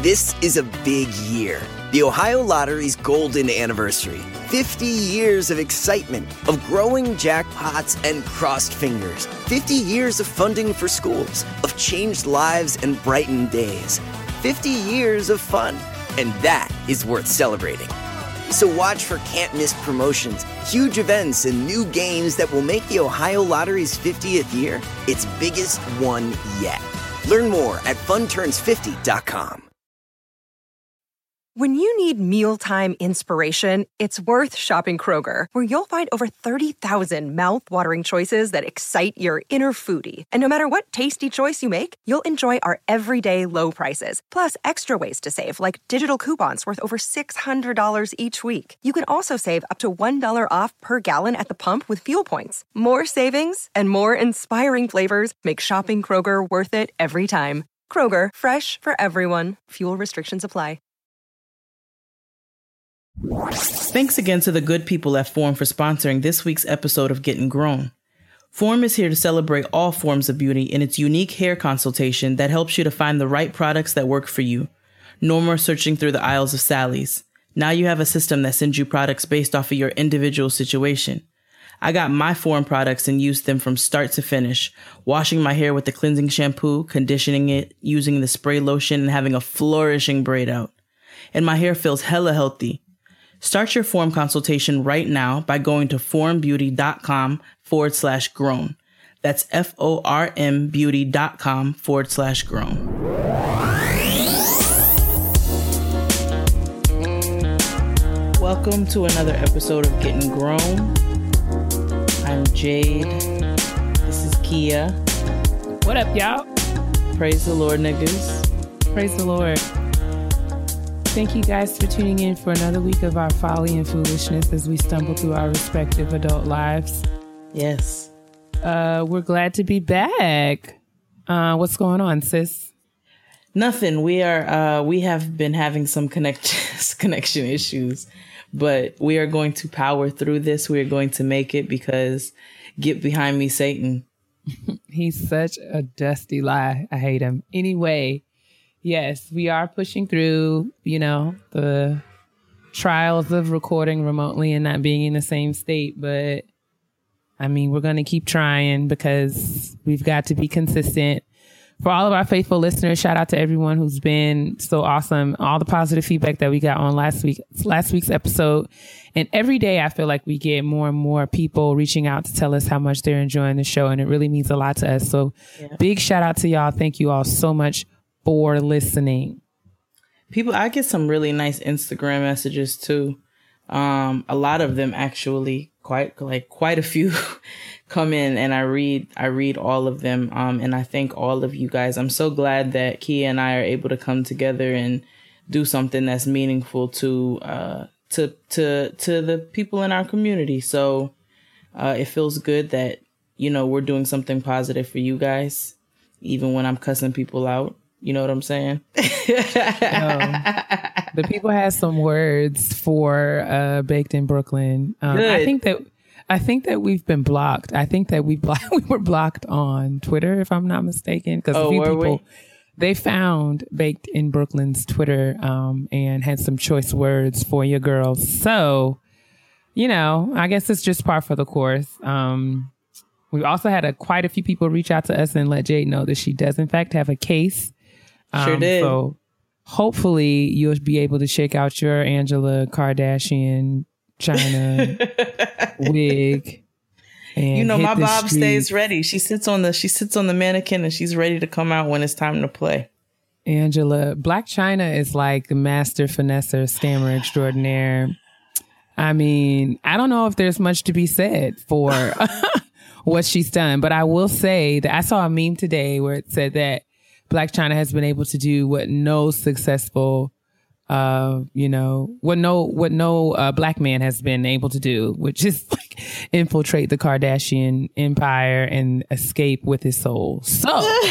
This is a big year. The Ohio Lottery's golden anniversary. 50 years of excitement, of growing jackpots and crossed fingers. 50 years of funding for schools, of changed lives and brightened days. 50 years of fun. And that is worth celebrating. So watch for can't-miss promotions, huge events, and new games that will make the Ohio Lottery's 50th year its biggest one yet. Learn more at funturns50.com. When you need mealtime inspiration, it's worth shopping Kroger, where you'll find over 30,000 mouth-watering choices that excite your inner foodie. And no matter what tasty choice you make, you'll enjoy our everyday low prices, plus extra ways to save, like digital coupons worth over $600 each week. You can also save up to $1 off per gallon at the pump with fuel points. More savings and more inspiring flavors make shopping Kroger worth it every time. Kroger, fresh for everyone. Fuel restrictions apply. Thanks again to the good people at Form for sponsoring this week's episode of Getting Grown. Form is here to celebrate all forms of beauty in its unique hair consultation that helps you to find the right products that work for you. No more searching through the aisles of Sally's. Now you have a system that sends you products based off of your individual situation. I got my Form products and used them from start to finish, washing my hair with the cleansing shampoo, conditioning it, using the spray lotion, and having a flourishing braid out. And my hair feels hella healthy. Start your Form consultation right now by going to formbeauty.com/grown. That's FORMbeauty.com/grown. Welcome to another episode of Getting Grown. I'm Jade. This is Kia. What up, y'all? Praise the Lord, niggas. Praise the Lord. Thank you guys for tuning in for another week of our folly and foolishness as we stumble through our respective adult lives. Yes. We're glad to be back. What's going on, sis? Nothing. We have been having some connection issues, but we are going to power through this. We are going to make it because get behind me, Satan. He's such a dusty lie. I hate him. Anyway. Yes, we are pushing through, the trials of recording remotely and not being in the same state. But, we're going to keep trying because we've got to be consistent. For all of our faithful listeners, shout out to everyone who's been so awesome. All the positive feedback that we got on last week's episode. And every day I feel like we get more and more people reaching out to tell us how much they're enjoying the show. And it really means a lot to us. So Big shout out to y'all. Thank you all so much for listening. I get some really nice Instagram messages too. A lot of them actually, quite a few come in, and I read all of them. And I thank all of you guys. I'm so glad that Kia and I are able to come together and do something that's meaningful to the people in our community. So it feels good that, we're doing something positive for you guys, even when I'm cussing people out. You know what I'm saying? The people had some words for Baked in Brooklyn. I think that we've been blocked. I think that we were blocked on Twitter, if I'm not mistaken, because a few people they found Baked in Brooklyn's Twitter and had some choice words for your girls. So, I guess it's just par for the course. We also had quite a few people reach out to us and let Jade know that she does in fact have a case. Sure did. So hopefully you'll be able to shake out your Angela Kardashian China wig. And my Bob stays ready. She sits on the mannequin and she's ready to come out when it's time to play. Angela, Blac Chyna is like the master finesser, scammer extraordinaire. I don't know if there's much to be said for what she's done, but I will say that I saw a meme today where it said that Blac Chyna has been able to do what no successful, what no black man has been able to do, which is like infiltrate the Kardashian empire and escape with his soul. So,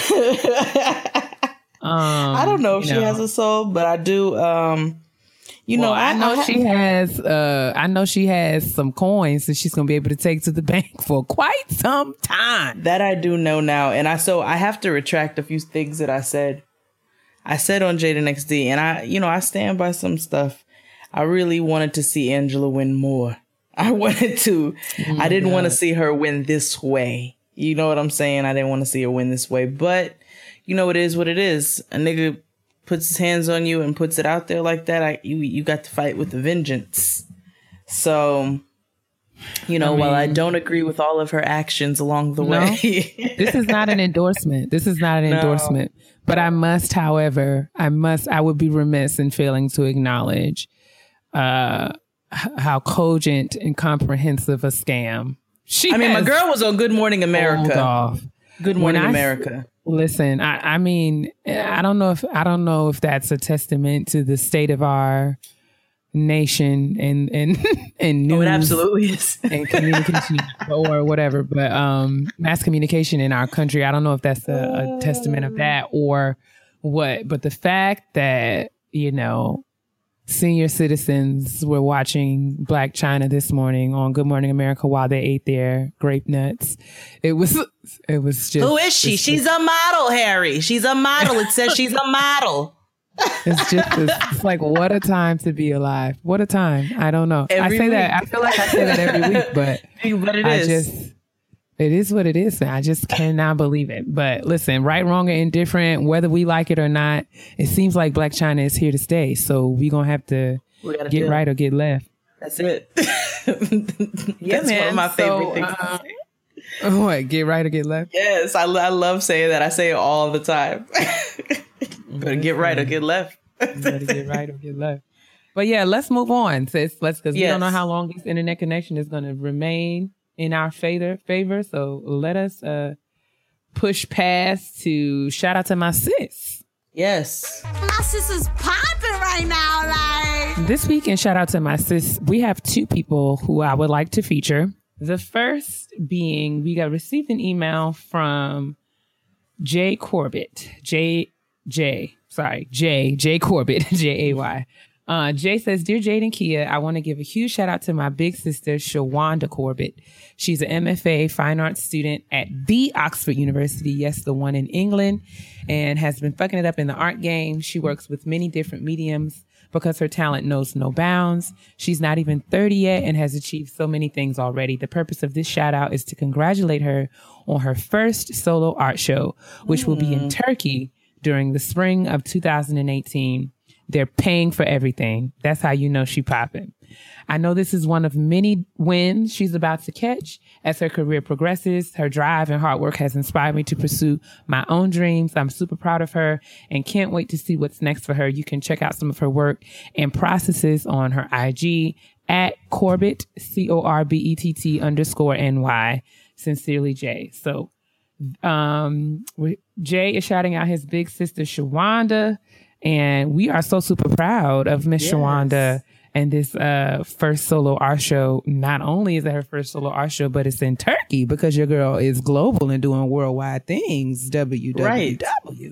I don't know if she has a soul, but I do. I know she has some coins that she's going to be able to take to the bank for quite some time. That I do know now. And I have to retract a few things that I said. I said on Jada XD, and I stand by some stuff. I really wanted to see Angela win more. I wanted to. I didn't want to see her win this way. You know what I'm saying? I didn't want to see her win this way. But, it is what it is. A nigga puts his hands on you and puts it out there like that. You got to fight with a vengeance. So, while I don't agree with all of her actions along the way. This is not an endorsement. Endorsement. But I must, however, I would be remiss in failing to acknowledge how cogent and comprehensive a scam my girl was on Good Morning America. Good Morning America. Listen, I mean, I don't know if that's a testament to the state of our nation and news. It absolutely is. And communication or whatever, but mass communication in our country. I don't know if that's a testament of that or what, but the fact that, senior citizens were watching Blac Chyna this morning on Good Morning America while they ate their grape nuts. It was just. Who is she? She's a model, Harry. She's a model. It says she's a model. It's like, what a time to be alive. What a time. I don't know. I feel like I say that every week, but it is what it is. I just cannot believe it. But listen, right, wrong, or indifferent, whether we like it or not, it seems like Blac Chyna is here to stay. So we're going to have to get right or get left. That's it. That's one of my favorite things to say. What, get right or get left? Yes, I love saying that. I say it all the time. Better get right or get left. Better get right or get left. But yeah, let's move on, sis. Because we don't know how long this internet connection is going to remain in our favor. So let us push past to shout out to my sis. Yes. My sis is popping right now. Like, this week in shout out to my sis, we have two people who I would like to feature. The first being, we received an email from Jay Corbett. Jay Corbett, Jay. Jay says, Dear Jade and Kia, I want to give a huge shout out to my big sister, Shawanda Corbett. She's an MFA fine arts student at the Oxford University. Yes, the one in England, and has been fucking it up in the art game. She works with many different mediums because her talent knows no bounds. She's not even 30 yet and has achieved so many things already. The purpose of this shout out is to congratulate her on her first solo art show, which will be in Turkey during the spring of 2018. They're paying for everything. That's how you know she popping. I know this is one of many wins she's about to catch as her career progresses. Her drive and hard work has inspired me to pursue my own dreams. I'm super proud of her and can't wait to see what's next for her. You can check out some of her work and processes on her IG at Corbett, CORBETT_NY. Sincerely, Jay. So, Jay is shouting out his big sister, Shawanda. And we are so super proud of Miss Shawanda and this first solo art show. Not only is it her first solo art show, but it's in Turkey because your girl is global and doing worldwide things. WWW. Right.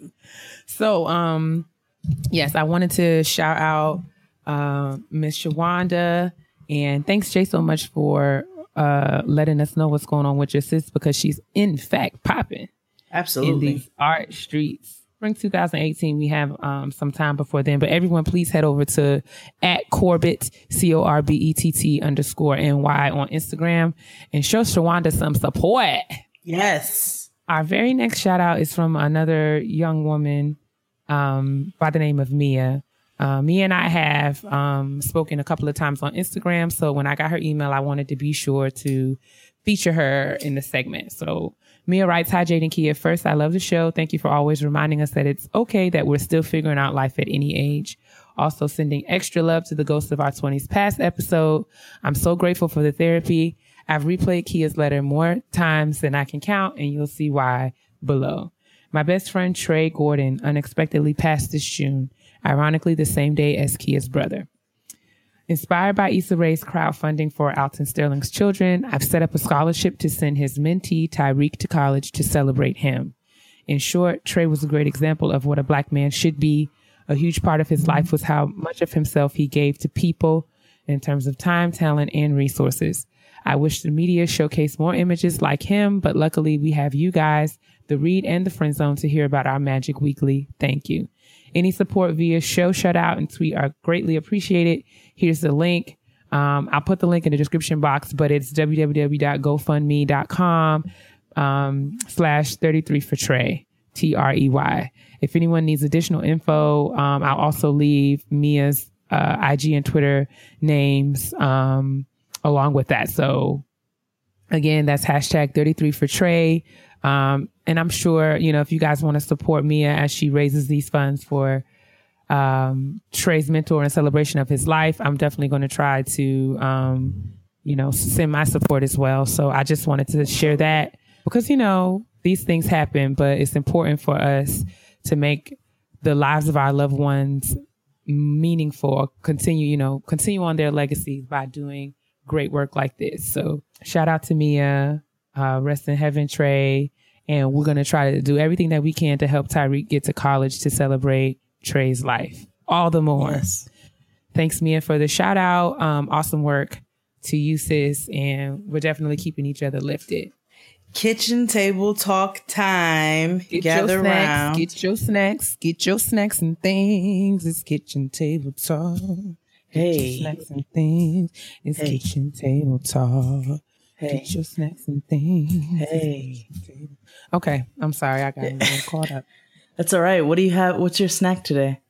So, yes, I wanted to shout out Miss Shawanda. And thanks, Jay, so much for letting us know what's going on with your sis, because she's in fact popping. Absolutely. In these art streets. Spring 2018, we have some time before then. But everyone, please head over to at Corbett, CORBETT_NY on Instagram and show Shawanda some support. Yes. Our very next shout out is from another young woman by the name of Mia. Mia and I have spoken a couple of times on Instagram. So when I got her email, I wanted to be sure to feature her in the segment. So Mia writes, Hi, Jade and Kia. First, I love the show. Thank you for always reminding us that it's okay that we're still figuring out life at any age. Also sending extra love to the Ghost of Our 20s Past episode. I'm so grateful for the therapy. I've replayed Kia's letter more times than I can count, and you'll see why below. My best friend, Trey Gordon, unexpectedly passed this June, ironically the same day as Kia's brother. Inspired by Issa Rae's crowdfunding for Alton Sterling's children, I've set up a scholarship to send his mentee, Tyreek, to college to celebrate him. In short, Trey was a great example of what a Black man should be. A huge part of his life was how much of himself he gave to people in terms of time, talent, and resources. I wish the media showcased more images like him, but luckily we have you guys, the Read and the Friend Zone, to hear about our magic weekly. Thank you. Any support via show shutout and tweet are greatly appreciated. Here's the link. I'll put the link in the description box, but it's www.gofundme.com /33 for Trey, Trey. If anyone needs additional info, I'll also leave Mia's IG and Twitter names along with that. So again, that's #33 for Trey. And I'm sure, if you guys want to support Mia as she raises these funds for Trey's mentor in celebration of his life, I'm definitely going to try to, send my support as well. So I just wanted to share that because, these things happen, but it's important for us to make the lives of our loved ones meaningful, continue on their legacies by doing great work like this. So shout out to Mia, rest in heaven, Trey. And we're going to try to do everything that we can to help Tyreek get to college to celebrate Trey's life. All the more. Yes. Thanks, Mia, for the shout out. Awesome work to you, sis. And we're definitely keeping each other lifted. Kitchen table talk time. Gather around. Get your snacks and things. It's kitchen table talk. Hey. Snacks and things. It's kitchen table talk. Hey. Get your snacks and things. Hey. Okay. I'm sorry. I got a little caught up. That's all right. What do you have? What's your snack today?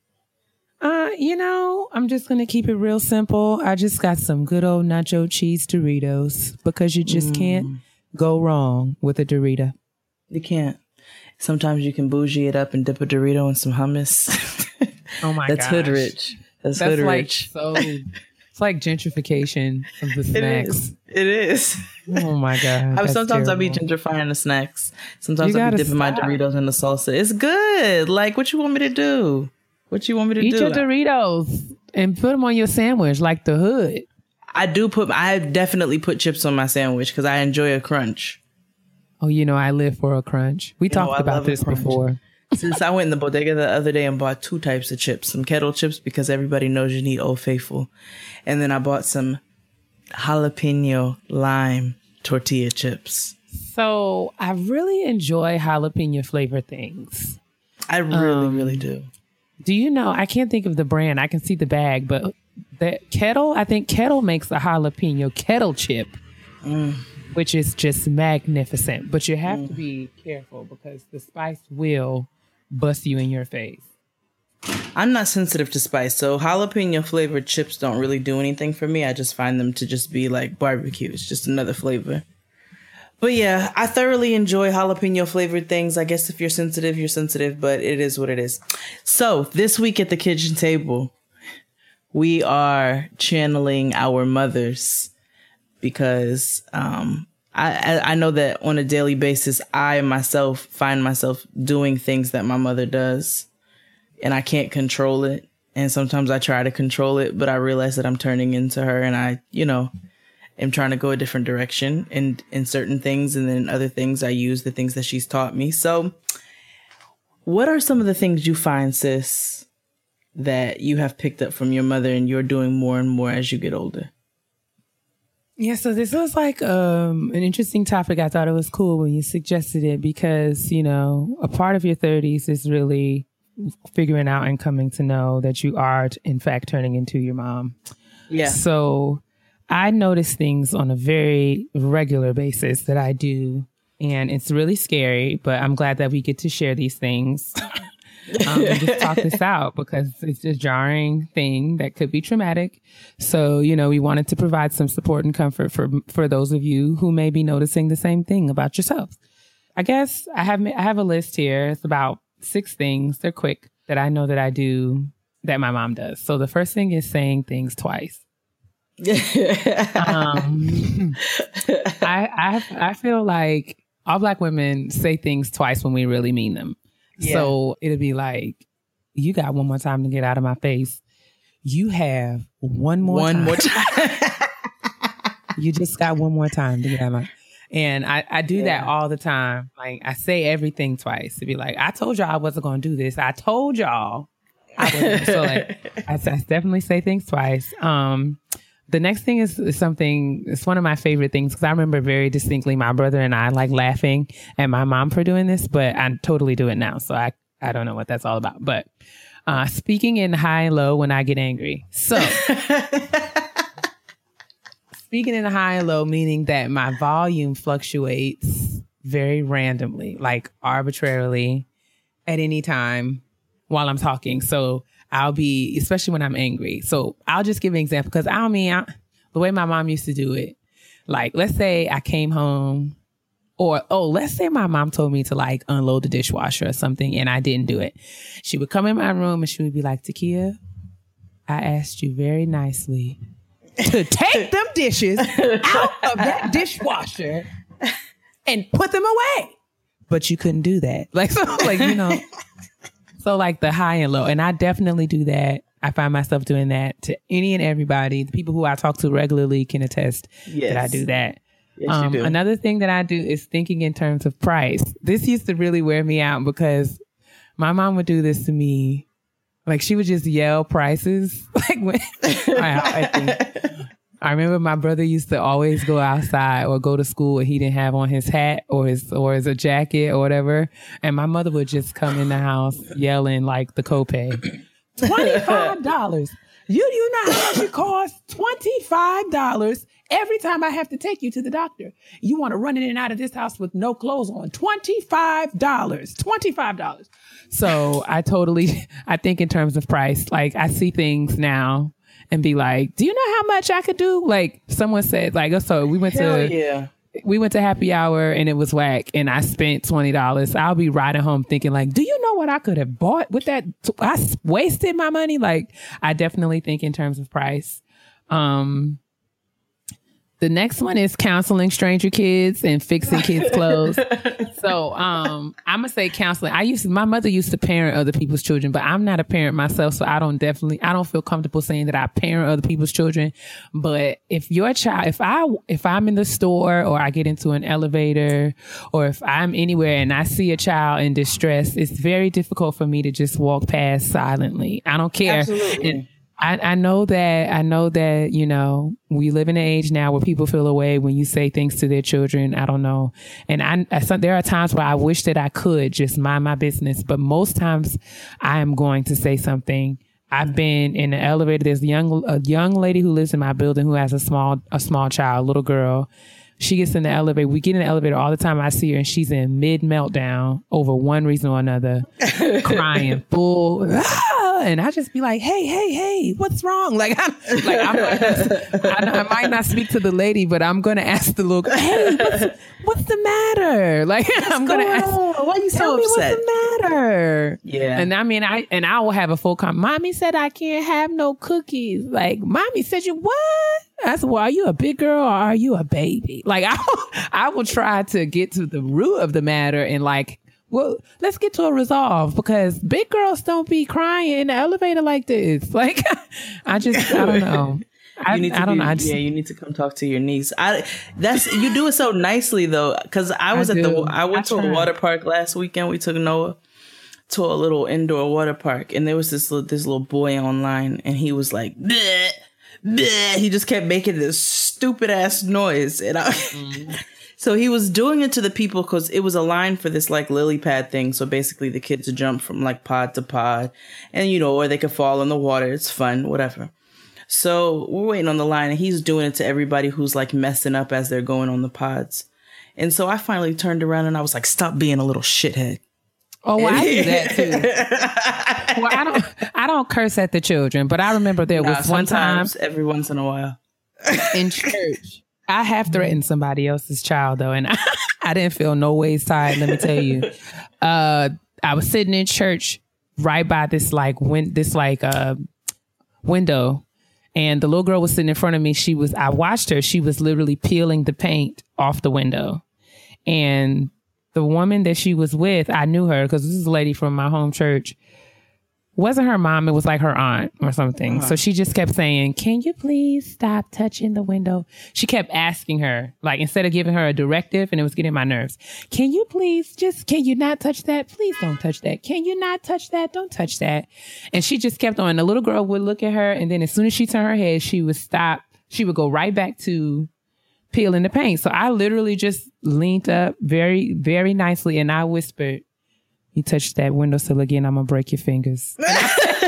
I'm just going to keep it real simple. I just got some good old nacho cheese Doritos because you just can't go wrong with a Dorito. You can't. Sometimes you can bougie it up and dip a Dorito in some hummus. Oh my god. That's hood rich. That's hood rich. So it's like gentrification of the snacks. It is. Oh my god. Sometimes I'll be gentrifying the snacks. Sometimes I'll be dipping my Doritos in the salsa. It's good. Like, what you want me to do? Eat your Doritos and put them on your sandwich like the hood. I definitely put chips on my sandwich because I enjoy a crunch. Oh, I live for a crunch. We talked about this before. Since I went in the bodega the other day and bought 2 types of chips, some kettle chips because everybody knows you need Old Faithful. And then I bought some jalapeno lime tortilla chips. So I really enjoy jalapeno flavor things. I really, really do. Do you know, I can't think of the brand. I can see the bag, but I think Kettle makes a jalapeno kettle chip, which is just magnificent. But you have to be careful because the spice will bust you in your face. I'm not sensitive to spice, so jalapeno flavored chips don't really do anything for me. I just find them to just be like barbecue. It's just another flavor. But yeah, I thoroughly enjoy jalapeno flavored things. I guess if you're sensitive, but it is what it is. So this week at the kitchen table, we are channeling our mothers because I know that on a daily basis, I myself find myself doing things that my mother does and I can't control it. And sometimes I try to control it, but I realize that I'm turning into her and I, am trying to go a different direction in certain things. And then other things, I use the things that she's taught me. So what are some of the things you find, sis, that you have picked up from your mother and you're doing more and more as you get older? Yeah, so this was like an interesting topic. I thought it was cool when you suggested it because, a part of your 30s is really figuring out and coming to know that you are, in fact, turning into your mom. Yeah. So I notice things on a very regular basis that I do, and it's really scary, but I'm glad that we get to share these things and just talk this out because it's a jarring thing that could be traumatic. So, we wanted to provide some support and comfort for those of you who may be noticing the same thing about yourselves. I guess I have a list here. It's about 6 things. They're quick that I know that I do that my mom does. So the first thing is saying things twice. I feel like all Black women say things twice when we really mean them. Yeah. So it'll be like, you got one more time to get out of my face. You have one more time. You just got one more time to get out of my. And I do that all the time. Like I say everything twice to be like, I told y'all I wasn't going to do this. I told y'all I wasn't. So like, I definitely say things twice. The next thing is something, it's one of my favorite things because I remember very distinctly my brother and I like laughing at my mom for doing this, but I totally do it now. So I don't know what that's all about. But Speaking in high and low when I get angry. So speaking in high and low, meaning that my volume fluctuates very randomly, like arbitrarily at any time while I'm talking. So I'll be, especially when I'm angry. So I'll just give an example because the way my mom used to do it, like, let's say I came home or, let's say my mom told me to like unload the dishwasher or something and I didn't do it. She would come in my room and she would be like, Takia, I asked you very nicely to take them dishes out of that dishwasher and put them away. But you couldn't do that. Like, so, like, you know, so like the high and low. And I definitely do that. I find myself doing that to any and everybody. The people who I talk to regularly can attest that I do that. Yes, you do. Another thing that I do is thinking in terms of price. This used to really wear me out because my mom would do this to me. Like she would just yell prices. Like when I remember my brother used to always go outside or go to school and he didn't have on his hat or his jacket or whatever. And my mother would just come in the house yelling like the copay. $25. You do not have to cost $25 every time I have to take you to the doctor. You want to run in and out of this house with no clothes on. $25. So I think in terms of price. Like I see things now and be like, do you know how much I could do? Like someone said, like, so we went to happy hour and it was whack and I spent $20. I'll be riding home thinking like, do you know what I could have bought with that? I wasted my money. Like I definitely think in terms of price. The next one is counseling stranger kids and fixing kids' clothes. So I'm gonna say counseling. My mother used to parent other people's children, but I'm not a parent myself, so I don't feel comfortable saying that I parent other people's children. But if your child, if I'm in the store or I get into an elevator or if I'm anywhere and I see a child in distress, it's very difficult for me to just walk past silently. I don't care. Absolutely. And I know that, you know, we live in an age now where people feel away when you say things to their children. I don't know. And there are times where I wish that I could just mind my business, but most times I am going to say something. I've been in the elevator. There's a young lady who lives in my building who has a small child, a little girl. She gets in the elevator. We get in the elevator all the time. I see her and she's in mid meltdown over one reason or another, crying full. And I just be like, hey, what's wrong? Like, I might not speak to the lady, but I'm going to ask the little girl, hey, what's the matter? Like, I'm going to ask, why are you so upset? What's the matter? Yeah. And I mean, I will have a full comment. Mommy said I can't have no cookies. Like, mommy said you what? I said, well, are you a big girl or are you a baby? Like, I will try to get to the root of the matter and like, well, let's get to a resolve because big girls don't be crying in the elevator like this. Like, I don't know. You need to come talk to your niece. You do it so nicely though, because I went to a water park last weekend. We took Noah to a little indoor water park, and there was this little boy online, and he was like, bleh, bleh. He just kept making this stupid ass noise, and so he was doing it to the people because it was a line for this like lily pad thing. So basically the kids jump from like pod to pod and, you know, or they could fall in the water. It's fun, whatever. So we're waiting on the line and he's doing it to everybody who's like messing up as they're going on the pods. And so I finally turned around and I was like, stop being a little shithead. Oh, well, I do that too. Well, I don't curse at the children, but I remember there was one time every once in a while in church. I have threatened somebody else's child though, and I didn't feel no ways tired. Let me tell you, I was sitting in church right by this window, and the little girl was sitting in front of me. I watched her. She was literally peeling the paint off the window, and the woman that she was with, I knew her because this is a lady from my home church. Wasn't her mom, it was like her aunt or something. So she just kept saying, can you please stop touching the window? She kept asking her, like, instead of giving her a directive, and it was getting my nerves. Can you not touch that? Please don't touch that. Can you not touch that? Don't touch that. And she just kept on. The little girl would look at her, and then as soon as she turned her head, she would stop. She would go right back to peeling the paint. So I literally just leaned up very, very nicely, and I whispered, you touch that windowsill again, I'm going to break your fingers.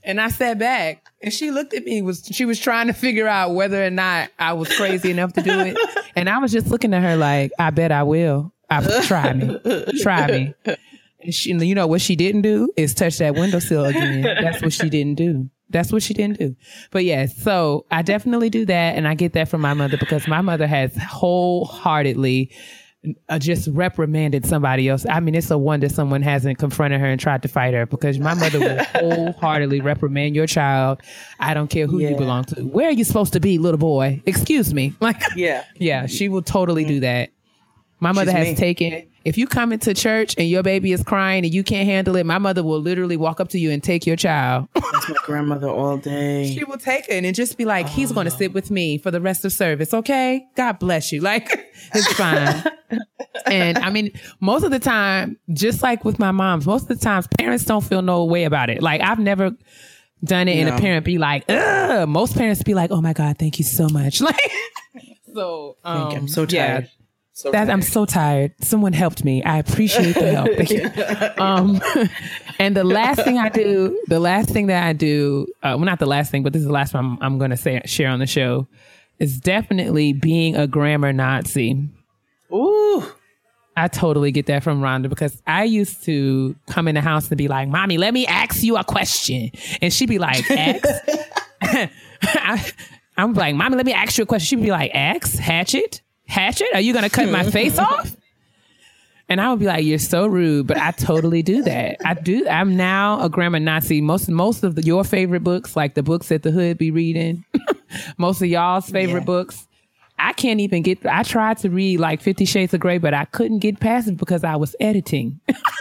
And I sat back and she looked at me. She was trying to figure out whether or not I was crazy enough to do it. And I was just looking at her like, I bet I will. Try me. And she, you know what she didn't do is touch that windowsill again. That's what she didn't do. But yes, so I definitely do that. And I get that from my mother because my mother has wholeheartedly just reprimanded somebody else. I mean, it's a wonder someone hasn't confronted her and tried to fight her because my mother will wholeheartedly reprimand your child. I don't care who you belong to. Where are you supposed to be, little boy? Excuse me. Like, yeah, she will totally do that. My mother has taken, if you come into church and your baby is crying and you can't handle it, my mother will literally walk up to you and take your child. That's my grandmother all day. She will take it and just be like, he's going to sit with me for the rest of service. Okay. God bless you. Like, it's fine. And I mean, most of the time, just like with my moms, most of the times parents don't feel no way about it. Like I've never done it and a parent be like, ugh. Most parents be like, oh my God, thank you so much. Like, so, I'm so tired. Yeah. I'm so tired. Someone helped me. I appreciate the help. Thank you. And the last thing that I do, well, not the last thing, but this is the last one I'm going to share on the show, is definitely being a grammar Nazi. Ooh. I totally get that from Rhonda because I used to come in the house and be like, Mommy, let me ask you a question. And she'd be like, ask? I'm like, Mommy, let me ask you a question. She'd be like, ask? Hatchet? Are you going to cut my face off? And I would be like, you're so rude, but I totally do that. I'm now a grammar Nazi. Most of your favorite books, like the books that the hood be reading, most of y'all's favorite books, I can't even I tried to read like 50 Shades of Grey, but I couldn't get past it because I was editing.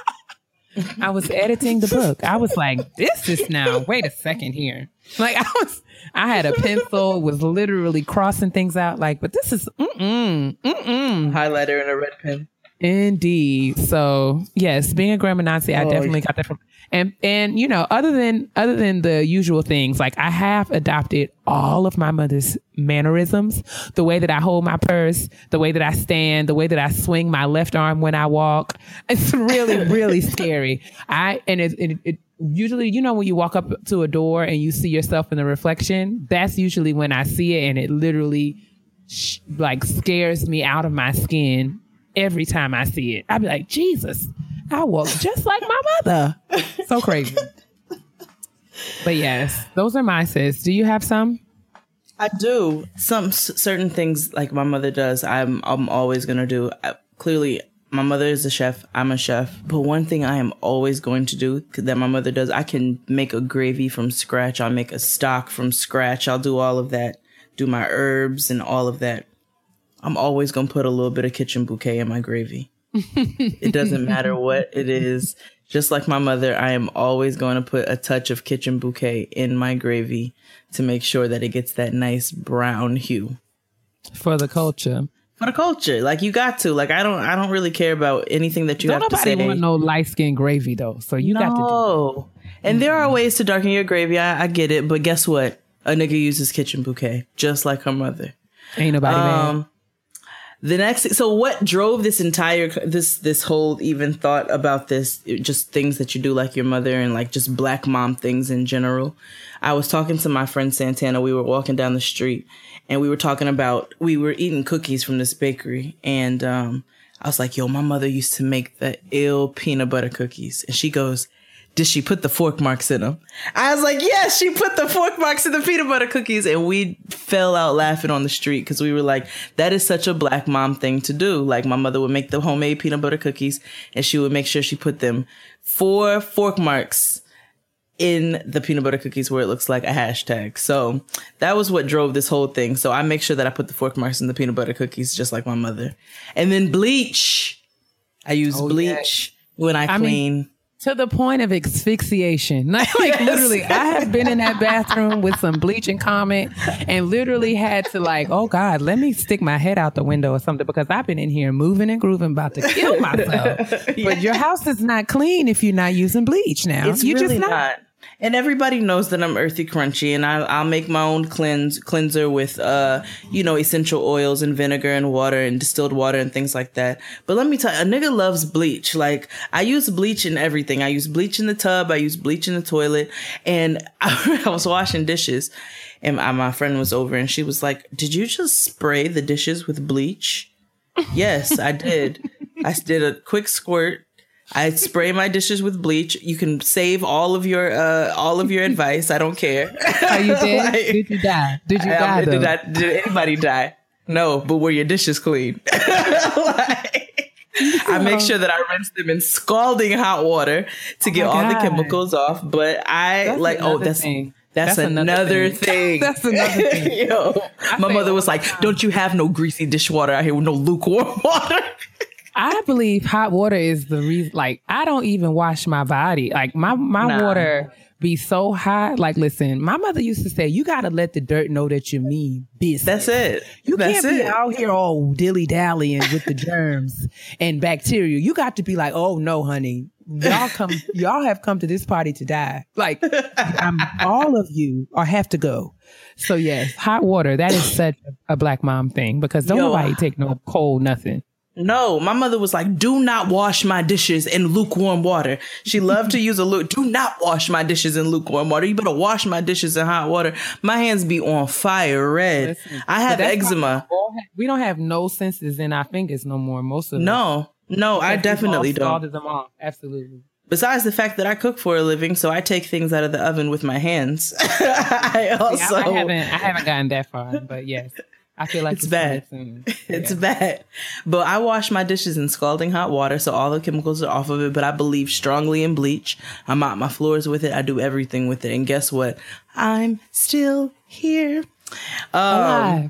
I was editing the book. I was like, this is now, wait a second here. Like I had a pencil, was literally crossing things out like, but this is highlighter and a red pen. Indeed. So yes, being a grammar Nazi, I definitely got that from, and you know, other than the usual things, like I have adopted all of my mother's mannerisms, the way that I hold my purse, the way that I stand, the way that I swing my left arm when I walk. It's really, really scary. It usually, you know, when you walk up to a door and you see yourself in the reflection, that's usually when I see it, and it literally like scares me out of my skin every time I see it. I'd be like, Jesus, I walk just like my mother. So crazy. But yes, those are my sis. Do you have some? I do. Some certain things like my mother does, I'm always going to do. Clearly, my mother is a chef. I'm a chef. But one thing I am always going to do that my mother does, I can make a gravy from scratch. I'll make a stock from scratch. I'll do all of that, do my herbs and all of that. I'm always going to put a little bit of kitchen bouquet in my gravy. It doesn't matter what it is. Just like my mother, I am always going to put a touch of kitchen bouquet in my gravy to make sure that it gets that nice brown hue. For the culture. For the culture. Like, you got to. Like, I don't really care about anything that you have to say. Nobody want no light-skinned gravy, though. So you got to do it. And there are ways to darken your gravy. I get it. But guess what? A nigga uses kitchen bouquet, just like her mother. Ain't nobody mad. The next, so what drove this entire, this whole even thought about this, just things that you do like your mother and like just black mom things in general. I was talking to my friend Santana. We were walking down the street and we were talking about, we were eating cookies from this bakery. And I was like, yo, my mother used to make the ill peanut butter cookies. And she goes, did she put the fork marks in them? I was like, yes, she put the fork marks in the peanut butter cookies. And we fell out laughing on the street because we were like, that is such a black mom thing to do. Like, my mother would make the homemade peanut butter cookies and she would make sure she put them 4 fork marks in the peanut butter cookies where it looks like a hashtag. So that was what drove this whole thing. So I make sure that I put the fork marks in the peanut butter cookies just like my mother. And then bleach. I use bleach when I clean. To the point of asphyxiation. Like literally, I have been in that bathroom with some bleach and Comet and literally had to like, oh God, let me stick my head out the window or something because I've been in here moving and grooving about to kill myself. But your house is not clean if you're not using bleach now. It's you really just not. And everybody knows that I'm earthy crunchy, and I'll make my own cleanser with, essential oils and vinegar and water and distilled water and things like that. But let me tell you, a nigga loves bleach. Like, I use bleach in everything. I use bleach in the tub. I use bleach in the toilet. And I was washing dishes, and my friend was over, and she was like, "Did you just spray the dishes with bleach?" Yes, I did. I did a quick squirt. I spray my dishes with bleach. You can save all of your advice. I don't care. Are you dead? Did you die? Did you die? Did anybody die? No, but were your dishes clean? I make sure that I rinse them in scalding hot water to get all the chemicals off. But that's another thing. That's another thing. Yo, my mother was like, "Don't you have no greasy dishwater out here with no lukewarm water?" I believe hot water is the reason. Like, I don't even wash my body. Like, my water be so hot. Like, listen, my mother used to say, you got to let the dirt know that you mean business. That's it. You can't be out here all dilly-dallying with the germs and bacteria. You got to be like, oh, no, honey. Y'all have come to this party to die. Like, all of you have to go. So, yes, hot water, that is such a black mom thing because don't nobody take no cold nothing. No, my mother was like, do not wash my dishes in lukewarm water. She loved to use do not wash my dishes in lukewarm water. You better wash my dishes in hot water. My hands be on fire red. Listen, I have eczema. We don't have no senses in our fingers no more. Most of No, I definitely don't. Them off. Absolutely. Besides the fact that I cook for a living, so I take things out of the oven with my hands. I haven't gotten that far, but yes. I feel like it's bad. It's bad. But I wash my dishes in scalding hot water, so all the chemicals are off of it. But I believe strongly in bleach. I mop my floors with it. I do everything with it. And guess what? I'm still here. The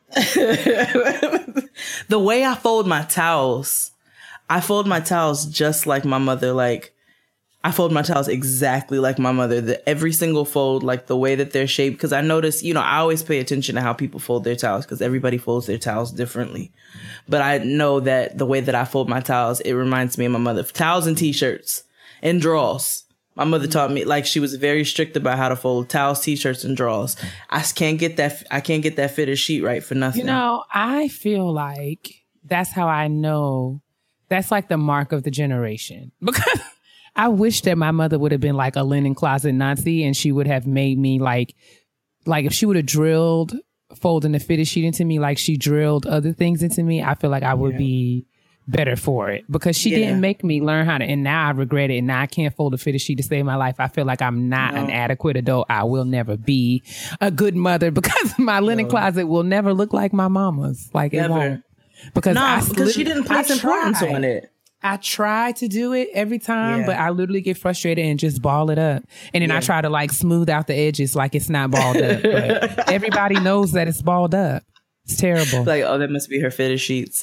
way I fold my towels just like my mother. Like, I fold my towels exactly like my mother. Every single fold, like the way that they're shaped. Because I notice, I always pay attention to how people fold their towels because everybody folds their towels differently. But I know that the way that I fold my towels, it reminds me of my mother. Towels and T-shirts and drawers. My mother taught me, like, she was very strict about how to fold towels, T-shirts, and drawers. I can't get that fitted sheet right for nothing. I feel like that's how I know. That's like the mark of the generation. Because I wish that my mother would have been like a linen closet Nazi and she would have made me like if she would have drilled folding the fitted sheet into me like she drilled other things into me, I feel like I would be better for it because she didn't make me learn how to. And now I regret it. And now I can't fold a fitted sheet to save my life. I feel like I'm not an adequate adult. I will never be a good mother because my linen closet will never look like my mama's. Like it won't. Because she didn't place importance on it. I try to do it every time, but I literally get frustrated and just ball it up. And then I try to like smooth out the edges like it's not balled up. But everybody knows that it's balled up. It's terrible. Like, oh, that must be her fitted sheets.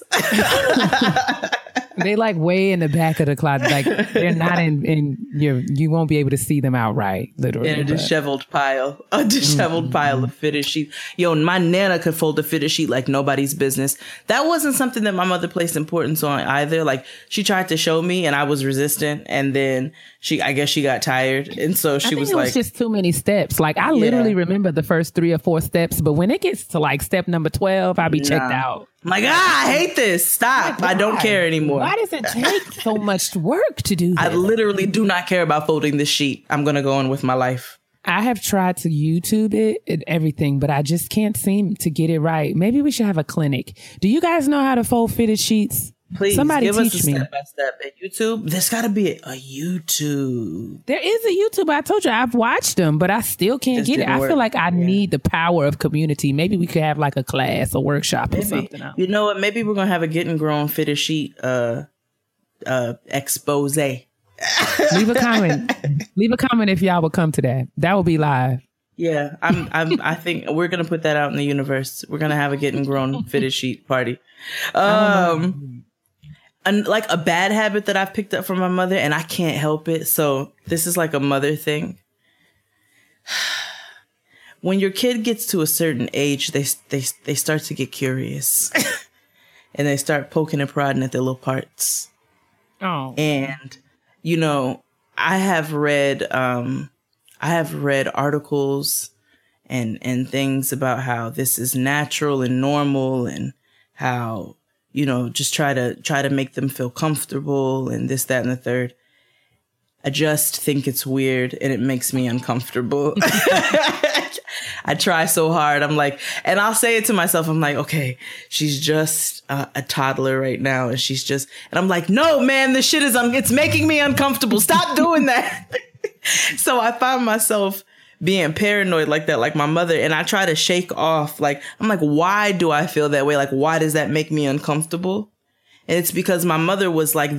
They like way in the back of the closet. Like they're not in you won't be able to see them outright, literally. In a disheveled pile. A disheveled pile of fitted sheets. Yo, my Nana could fold a fitted sheet like nobody's business. That wasn't something that my mother placed importance on either. Like she tried to show me and I was resistant. And then I guess she got tired. And so she was like, it was just too many steps. Like I literally remember the first 3 or 4 steps. But when it gets to like step number 12, I'll be checked out. I'm like, I hate this. Stop. I don't care anymore. Why does it take so much work to do that? I literally do not care about folding this sheet. I'm going to go on with my life. I have tried to YouTube it and everything, but I just can't seem to get it right. Maybe we should have a clinic. Do you guys know how to fold fitted sheets? Please somebody give teach us a me. step-by-step at YouTube. There's got to be a YouTube. There is a YouTube. I told you I've watched them, but I still can't get it. I feel like I need the power of community. Maybe we could have like a class, a workshop or something else. You know what? Maybe we're going to have a Getting Grown fitted sheet expose. Leave a comment. Leave a comment if y'all would come to that. That will be live. Yeah, I think we're going to put that out in the universe. We're going to have a Getting Grown fitted sheet party. And like a bad habit that I've picked up from my mother, and I can't help it. So this is like a mother thing. When your kid gets to a certain age, they start to get curious, and they start poking and prodding at their little parts. Oh, and I have read I have read articles and things about how this is natural and normal and how, you know, just try to make them feel comfortable and this, that, and the third. I just think it's weird and it makes me uncomfortable. I try so hard. I'm like, and I'll say it to myself. I'm like, okay, she's just a toddler right now. And and I'm like, no, man, this shit it's making me uncomfortable. Stop doing that. So I find myself being paranoid like that, like my mother. And I try to shake off. Like, I'm like, why do I feel that way? Like, why does that make me uncomfortable? And it's because my mother was like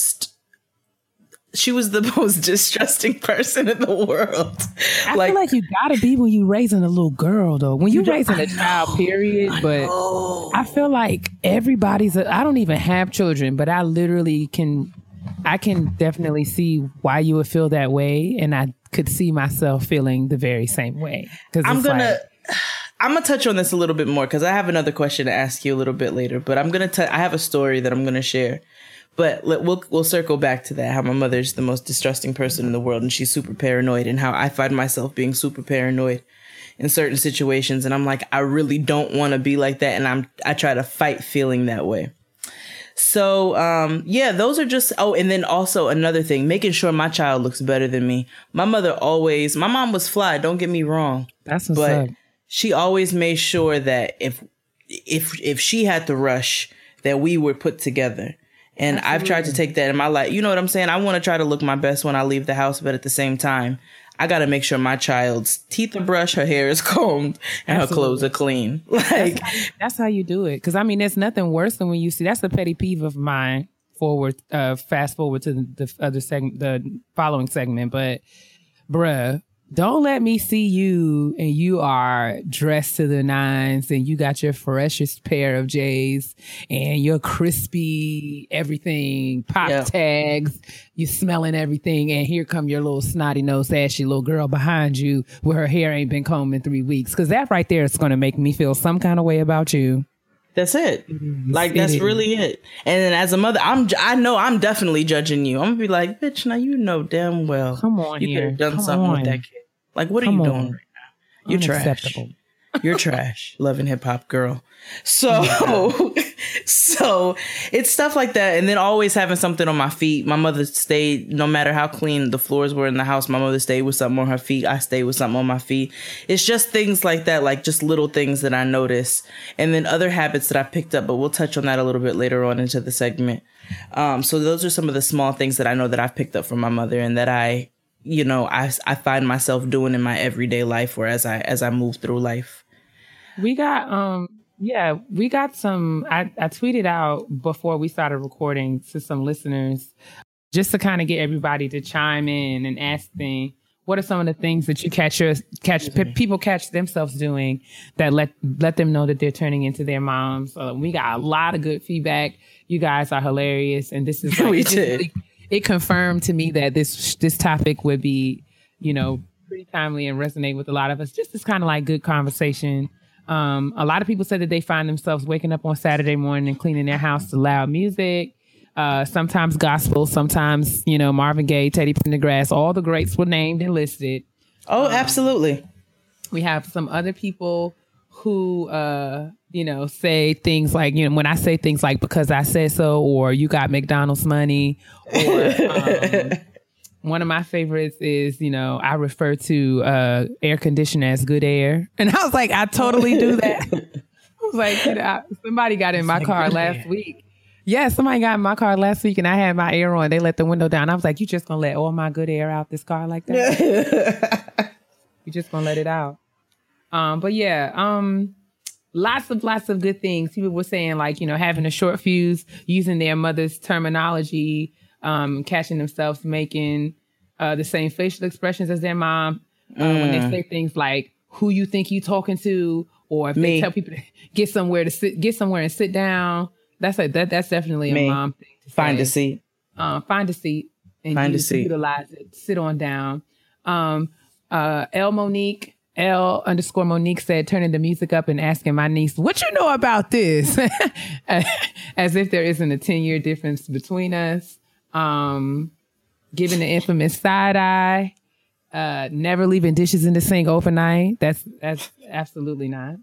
she was the most distrusting person in the world. I feel like you gotta be when you raising a little girl, though. When you raising a child, period. But I feel like everybody's. I don't even have children, but I literally can. I can definitely see why you would feel that way, and I could see myself feeling the very same way. I'm gonna touch on this a little bit more because I have another question to ask you a little bit later. But I have a story that I'm gonna share. But we'll circle back to that, how my mother's the most distrusting person in the world and she's super paranoid, and how I find myself being super paranoid in certain situations. And I'm like, I really don't want to be like that. And I try to fight feeling that way. So, those are just, and then also another thing, making sure my child looks better than me. My mom was fly, don't get me wrong. That's what's up. She always made sure that if she had to rush, that we were put together. And absolutely. I've tried to take that in my life. You know what I'm saying? I want to try to look my best when I leave the house, but at the same time, I got to make sure my child's teeth are brushed, her hair is combed, and her clothes are clean. Like that's how you do it. Because I mean, there's nothing worse than when you see. That's a petty peeve of mine. Fast forward to the other segment, the following segment. But, bruh, don't let me see you and you are dressed to the nines and you got your freshest pair of J's and your crispy everything, pop tags, you smelling everything, and here come your little snotty nosed ashy little girl behind you where her hair ain't been combed in 3 weeks. Because that right there is going to make me feel some kind of way about you. That's it. Like, that's really it. And then as a mother, I know I'm definitely judging you. I'm going to be like, bitch, now you know damn well. Come on, you could have done something with that kid. Like, what are you doing right now? You're trash. You're trash. Love and hip hop girl. So it's stuff like that. And then always having something on my feet. My mother stayed, no matter how clean the floors were in the house, my mother stayed with something on her feet. I stayed with something on my feet. It's just things like that, like just little things that I notice. And then other habits that I picked up, but we'll touch on that a little bit later on into the segment. So those are some of the small things that I know that I've picked up from my mother and that I find myself doing in my everyday life or as I move through life. We got some, I tweeted out before we started recording to some listeners just to kind of get everybody to chime in and ask them, what are some of the things that you people catch themselves doing that let them know that they're turning into their moms? We got a lot of good feedback. You guys are hilarious. And this is it confirmed to me that this topic would be, pretty timely and resonate with a lot of us. Just this kind of like good conversation. A lot of people said that they find themselves waking up on Saturday morning and cleaning their house to loud music. Sometimes gospel, sometimes, Marvin Gaye, Teddy Pendergrass, all the greats were named and listed. Oh, absolutely. We have some other people who, say things like, when I say things like, because I said so, or you got McDonald's money, or one of my favorites is, I refer to air conditioner as good air. And I was like, I totally do that. I was like, somebody got in my car last week. Yeah, somebody got in my car last week and I had my air on. They let the window down. I was like, you just going to let all my good air out this car like that? You just going to let it out. But yeah, lots of good things. People were saying like, having a short fuse, using their mother's terminology, catching themselves making the same facial expressions as their mom when they say things like "who you think you talking to," or if they tell people to get somewhere and sit down. That's definitely a mom thing to say. Find a seat. Find a seat and utilize it. Sit on down. L_Monique said, turning the music up and asking my niece, what you know about this? As if there isn't a 10-year difference between us. Giving the infamous side eye. Never leaving dishes in the sink overnight. That's absolutely not.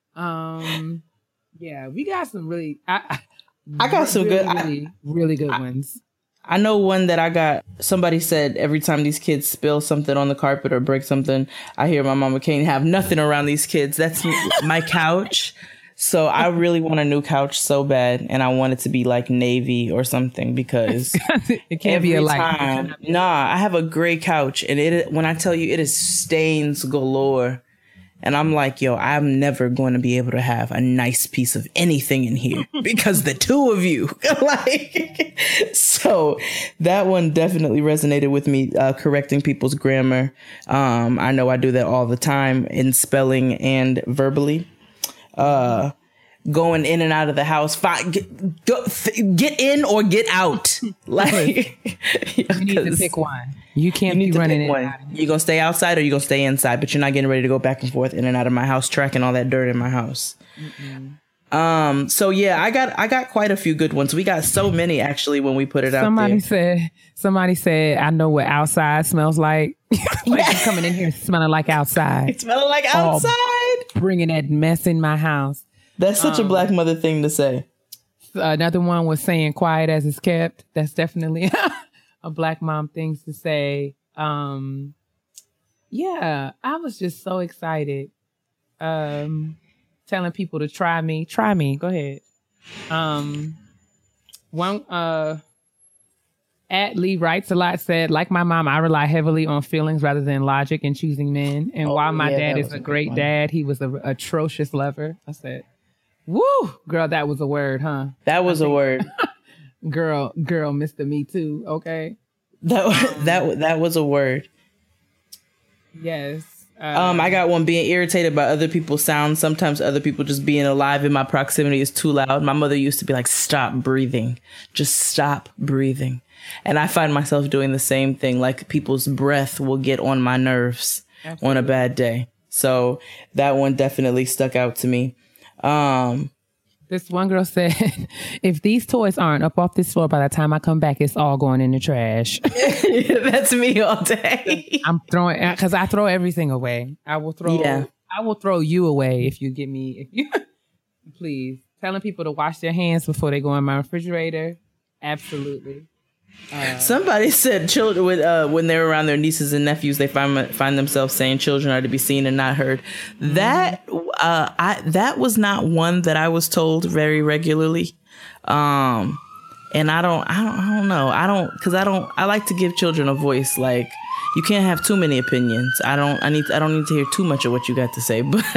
Yeah, we got some really. I got some really good ones. I know one that I got. Somebody said every time these kids spill something on the carpet or break something, I hear my mama can't have nothing around these kids. That's my couch. So I really want a new couch so bad, and I want it to be like navy or something because it can't be a light. I have a gray couch, and when I tell you it is stains galore, and I'm like, yo, I'm never going to be able to have a nice piece of anything in here because the two of you, like, so that one definitely resonated with me. Correcting people's grammar. I know I do that all the time in spelling and verbally. Going in and out of the house, get in or get out. Like, you need to pick one. You can't be running in. You're gonna stay outside or you're gonna stay inside, but you're not getting ready to go back and forth in and out of my house, tracking all that dirt in my house. So yeah, I got quite a few good ones. We got so many actually when we put it out there. Somebody said, I know what outside smells like. Like you're coming in here smelling like outside. It's smelling like outside. Bringing that mess in my house. That's such a black mother thing to say. Another one was saying quiet as it's kept. That's definitely a black mom thing to say. Yeah, I was just so excited. Telling people to try me. Go ahead. One at Lee Writes a Lot said, like my mom, I rely heavily on feelings rather than logic in choosing men. And while my dad is a great dad, he was an atrocious lover. I said, woo, girl, that was a word, huh? That was a word. Girl, Mr. Me Too. Okay. That was a word. Yes. I got one, being irritated by other people's sounds. Sometimes other people just being alive in my proximity is too loud. My mother used to be like, stop breathing. Just stop breathing. And I find myself doing the same thing. Like people's breath will get on my nerves on a bad day. So that one definitely stuck out to me. This one girl said, if these toys aren't up off this floor by the time I come back, it's all going in the trash. That's me all day. I'm throwing, because I throw everything away. I will throw you away if you give me, please. Telling people to wash their hands before they go in my refrigerator. Absolutely. Somebody said children when they're around their nieces and nephews, they find themselves saying children are to be seen and not heard. That was not one that I was told very regularly. And I don't know. I like to give children a voice. Like, you can't have too many opinions. I don't need to hear too much of what you got to say, but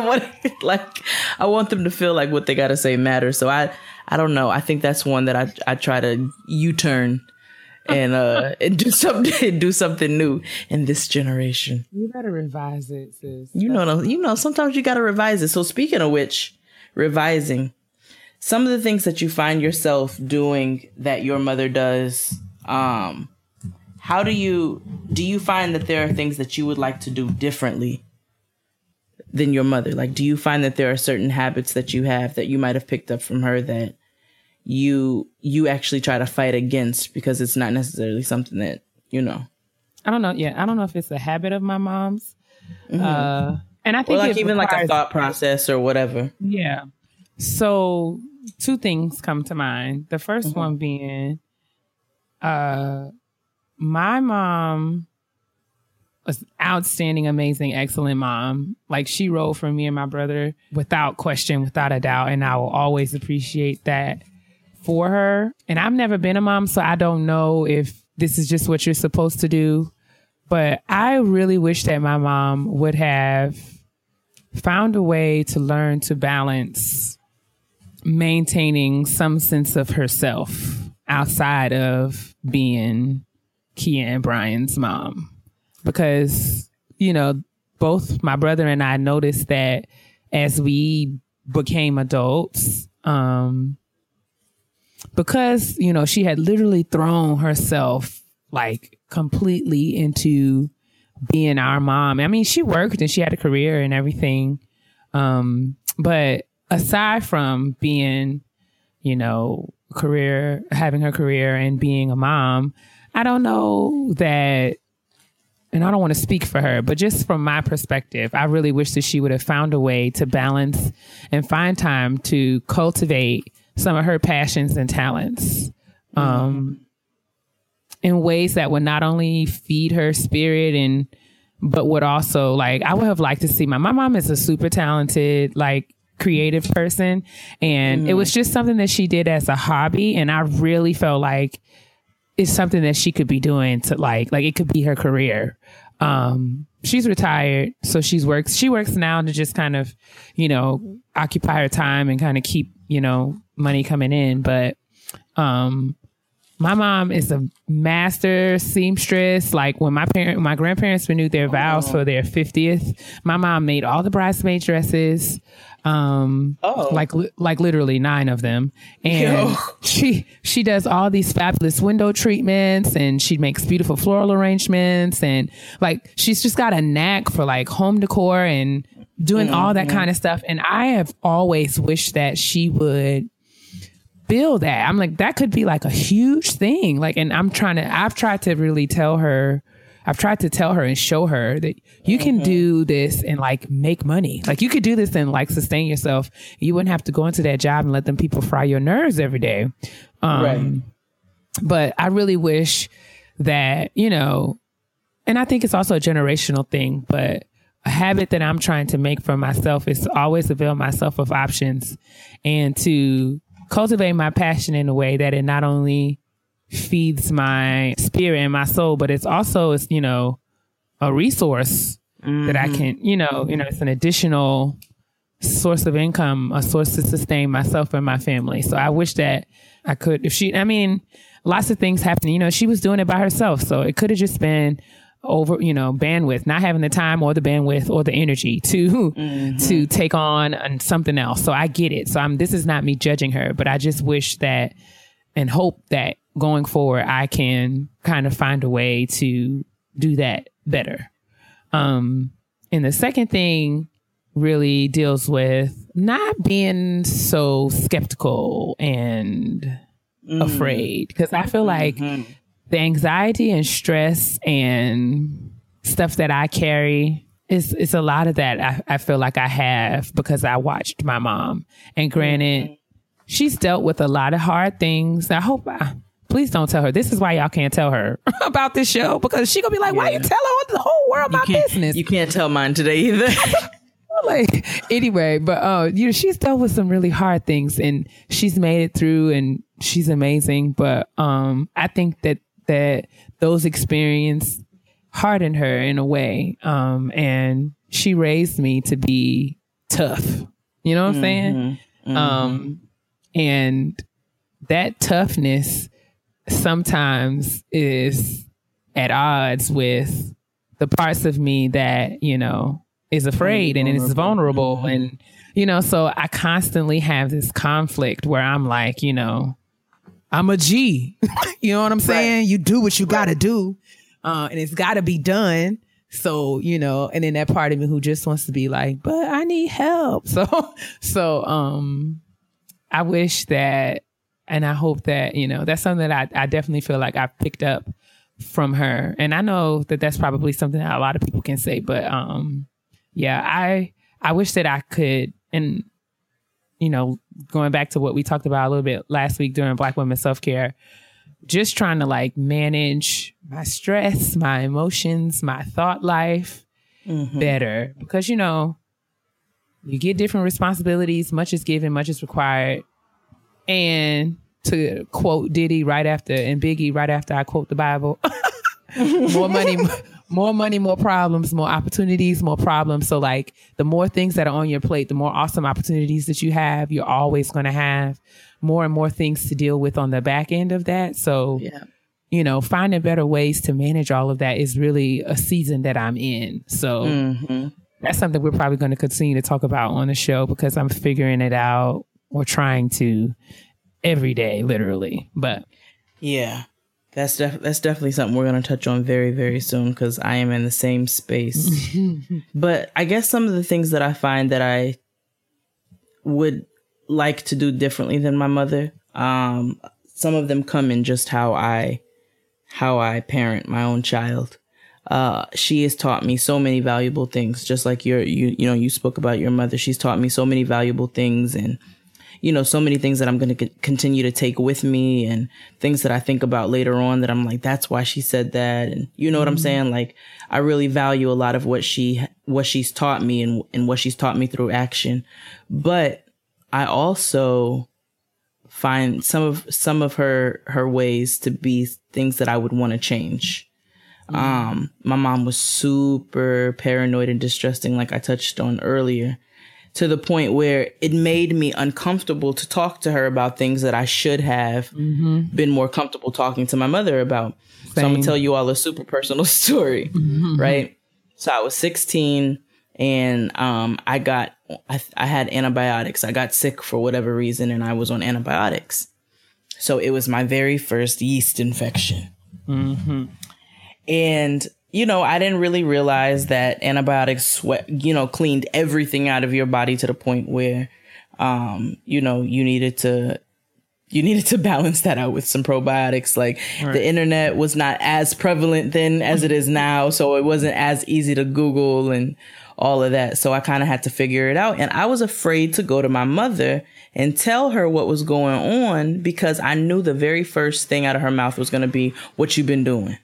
I want them to feel like what they got to say matters. So I don't know. I think that's one that I try to U-turn and do something new in this generation. You better revise it, sis. You know, sometimes you got to revise it. So speaking of which, revising, some of the things that you find yourself doing that your mother does, how do you find that there are things that you would like to do differently than your mother? Like, do you find that there are certain habits that you have that you might have picked up from her that you actually try to fight against because it's not necessarily something that, you know? I don't know. Yeah. I don't know if it's a habit of my mom's. Mm-hmm. And I think or like even like a thought process or whatever. Yeah. So 2 things come to mind. The first one being, my mom was outstanding, amazing, excellent mom. Like, she rode for me and my brother without question, without a doubt. And I will always appreciate that for her. And I've never been a mom, so I don't know if this is just what you're supposed to do. But I really wish that my mom would have found a way to learn to balance maintaining some sense of herself outside of being Kia and Brian's mom. Because, you know, both my brother and I noticed that as we became adults, because, you know, she had literally thrown herself like completely into being our mom. I mean, she worked and she had a career and everything. But aside from being, you know, having her career and being a mom, I don't know that and I don't want to speak for her, but just from my perspective, I really wish that she would have found a way to balance and find time to cultivate some of her passions and talents in ways that would not only feed her spirit but would also, like, I would have liked to see my mom is a super talented, like, creative person. And it was just something that she did as a hobby. And I really felt like it's something that she could be doing to like it could be her career. She's retired. So she works now to just kind of, you know, occupy her time and kind of keep, you know, money coming in. But, my mom is a master seamstress. Like when my grandparents renewed their vows for their 50th, my mom made all the bridesmaid dresses. Like literally 9 of them. And she does all these fabulous window treatments, and she makes beautiful floral arrangements, and like she's just got a knack for like home decor and doing all that kind of stuff. And I have always wished that she would build that. I'm like, that could be like a huge thing. Like, and I've tried to really tell her and show her that you can do this and like make money. Like you could do this and like sustain yourself. You wouldn't have to go into that job and let them people fry your nerves every day. Right. But I really wish that, you know, and I think it's also a generational thing, but a habit that I'm trying to make for myself is to always avail myself of options and to cultivate my passion in a way that it not only feeds my spirit and my soul, but it's also, you know, a resource that I can, you know, it's an additional source of income, a source to sustain myself and my family. So I wish that I could, lots of things happen, you know, she was doing it by herself. So it could have just been over, you know, bandwidth, not having the time or the bandwidth or the energy to take on something else. So I get it. So this is not me judging her, but I just wish that and hope that going forward, I can kind of find a way to do that better. And the second thing really deals with not being so skeptical and afraid, because I feel like the anxiety and stress and stuff that I carry is a lot of that I feel like I have because I watched my mom. And granted, she's dealt with a lot of hard things. Please don't tell her. This is why y'all can't tell her about this show, because she gonna be like, why you tell her the whole world my business? You can't tell mine today either. Anyway, but you know, she's dealt with some really hard things and she's made it through and she's amazing. But I think that those experiences hardened her in a way. And she raised me to be tough. You know what I'm saying? And that toughness sometimes is at odds with the parts of me that, you know, is afraid and is vulnerable. And, you know, so I constantly have this conflict where I'm like, you know, I'm a G. You know what I'm saying? Right. You do what you got to do. And it's got to be done. So, you know, and then that part of me who just wants to be like, but I need help. So I wish that, and I hope that, you know, that's something that I definitely feel like I've picked up from her. And I know that that's probably something that a lot of people can say, but yeah, I wish that I could, and, you know, going back to what we talked about a little bit last week during Black Women Self-Care, just trying to like manage my stress, my emotions, my thought life better. Because, you know, you get different responsibilities, much is given, much is required. And to quote Diddy and Biggie right after I quote the Bible, more money, more problems, more opportunities, more problems. So like the more things that are on your plate, the more awesome opportunities that you have, you're always going to have more and more things to deal with on the back end of that. So, you know, finding better ways to manage all of that is really a season that I'm in. So that's something we're probably going to continue to talk about on the show because I'm figuring it out or trying to every day, literally. But yeah. That's definitely something we're going to touch on very, very soon because I am in the same space. But I guess some of the things that I find that I would like to do differently than my mother, some of them come in just how I parent my own child. she has taught me so many valuable things, just like you spoke about your mother. She's taught me so many valuable things, and so many things that I'm going to continue to take with me, and things that I think about later on that I'm like, that's why she said that. And you know what I'm saying? Like, I really value a lot of what she's taught me and what she's taught me through action. But I also find some of her ways to be things that I would want to change. My mom was super paranoid and distrusting, like I touched on earlier, to the point where it made me uncomfortable to talk to her about things that I should have been more comfortable talking to my mother about. Same. So I'm going to tell you all a super personal story, right? So I was 16 and I had antibiotics. I got sick for whatever reason and I was on antibiotics. So it was my very first yeast infection. And I didn't really realize that antibiotics, cleaned everything out of your body to the point where, you needed to balance that out with some probiotics. Like the internet was not as prevalent then as it is now. So it wasn't as easy to Google and all of that. So I kind of had to figure it out. And I was afraid to go to my mother and tell her what was going on because I knew the very first thing out of her mouth was going to be, what you been doing?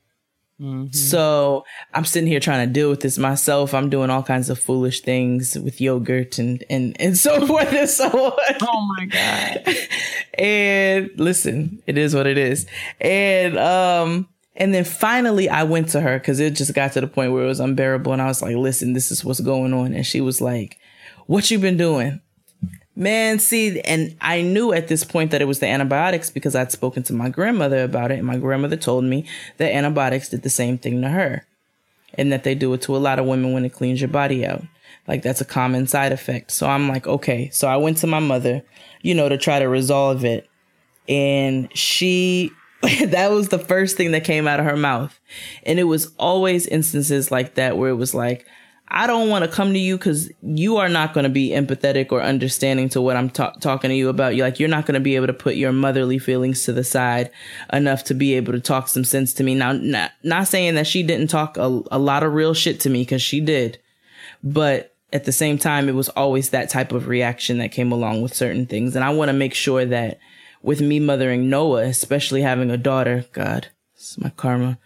So I'm sitting here trying to deal with this myself. I'm doing all kinds of foolish things with yogurt and so forth and so on. Oh my God. And listen, it is what it is. And then finally I went to her because it just got to the point where it was unbearable. And I was like, listen, this is what's going on. And she was like, what you been doing? Man, see, and I knew at this point that it was the antibiotics because I'd spoken to my grandmother about it. And my grandmother told me that antibiotics did the same thing to her and that they do it to a lot of women when it cleans your body out. Like, that's a common side effect. So I'm like, okay. So I went to my mother, to try to resolve it. And that was the first thing that came out of her mouth. And it was always instances like that where it was like, I don't want to come to you because you are not going to be empathetic or understanding to what I'm talking to you about. You're not going to be able to put your motherly feelings to the side enough to be able to talk some sense to me. Now, not saying that she didn't talk a lot of real shit to me, because she did. But at the same time, it was always that type of reaction that came along with certain things. And I want to make sure that with me mothering Noah, especially having a daughter, God, this is my karma,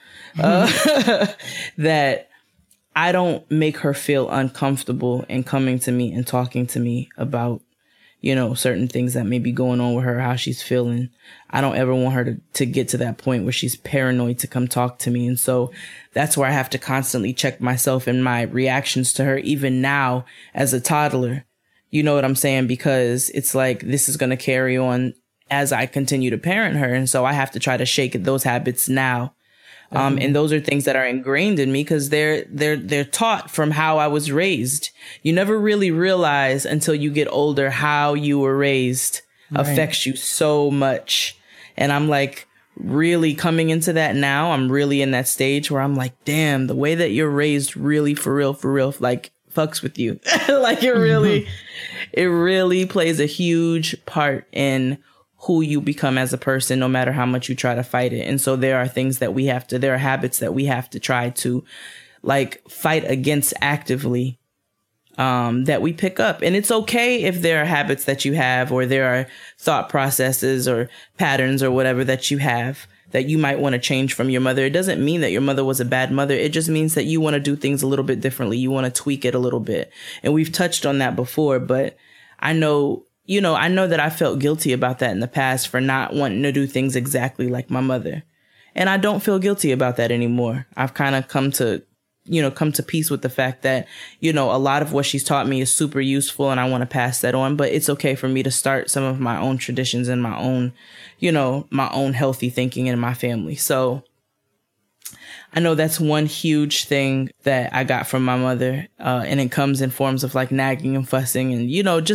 that I don't make her feel uncomfortable in coming to me and talking to me about, certain things that may be going on with her, how she's feeling. I don't ever want her to get to that point where she's paranoid to come talk to me. And so that's where I have to constantly check myself and my reactions to her, even now as a toddler. You know what I'm saying? Because it's like, this is going to carry on as I continue to parent her. And so I have to try to shake those habits now. And those are things that are ingrained in me because they're taught from how I was raised. You never really realize until you get older how you were raised affects you so much. And I'm like really coming into that now. I'm really in that stage where I'm like, damn, the way that you're raised really for real, like fucks with you. Like it really plays a huge part in who you become as a person, no matter how much you try to fight it. And so there are there are habits that we have to try to fight against actively, that we pick up. And it's okay if there are habits that you have, or there are thought processes or patterns or whatever that you have that you might want to change from your mother. It doesn't mean that your mother was a bad mother. It just means that you want to do things a little bit differently. You want to tweak it a little bit. And we've touched on that before, but I know that I felt guilty about that in the past for not wanting to do things exactly like my mother. And I don't feel guilty about that anymore. I've kind of come to peace with the fact that, a lot of what she's taught me is super useful and I want to pass that on. But it's okay for me to start some of my own traditions and my own, my own healthy thinking in my family. So I know that's one huge thing that I got from my mother. And it comes in forms of nagging and fussing and,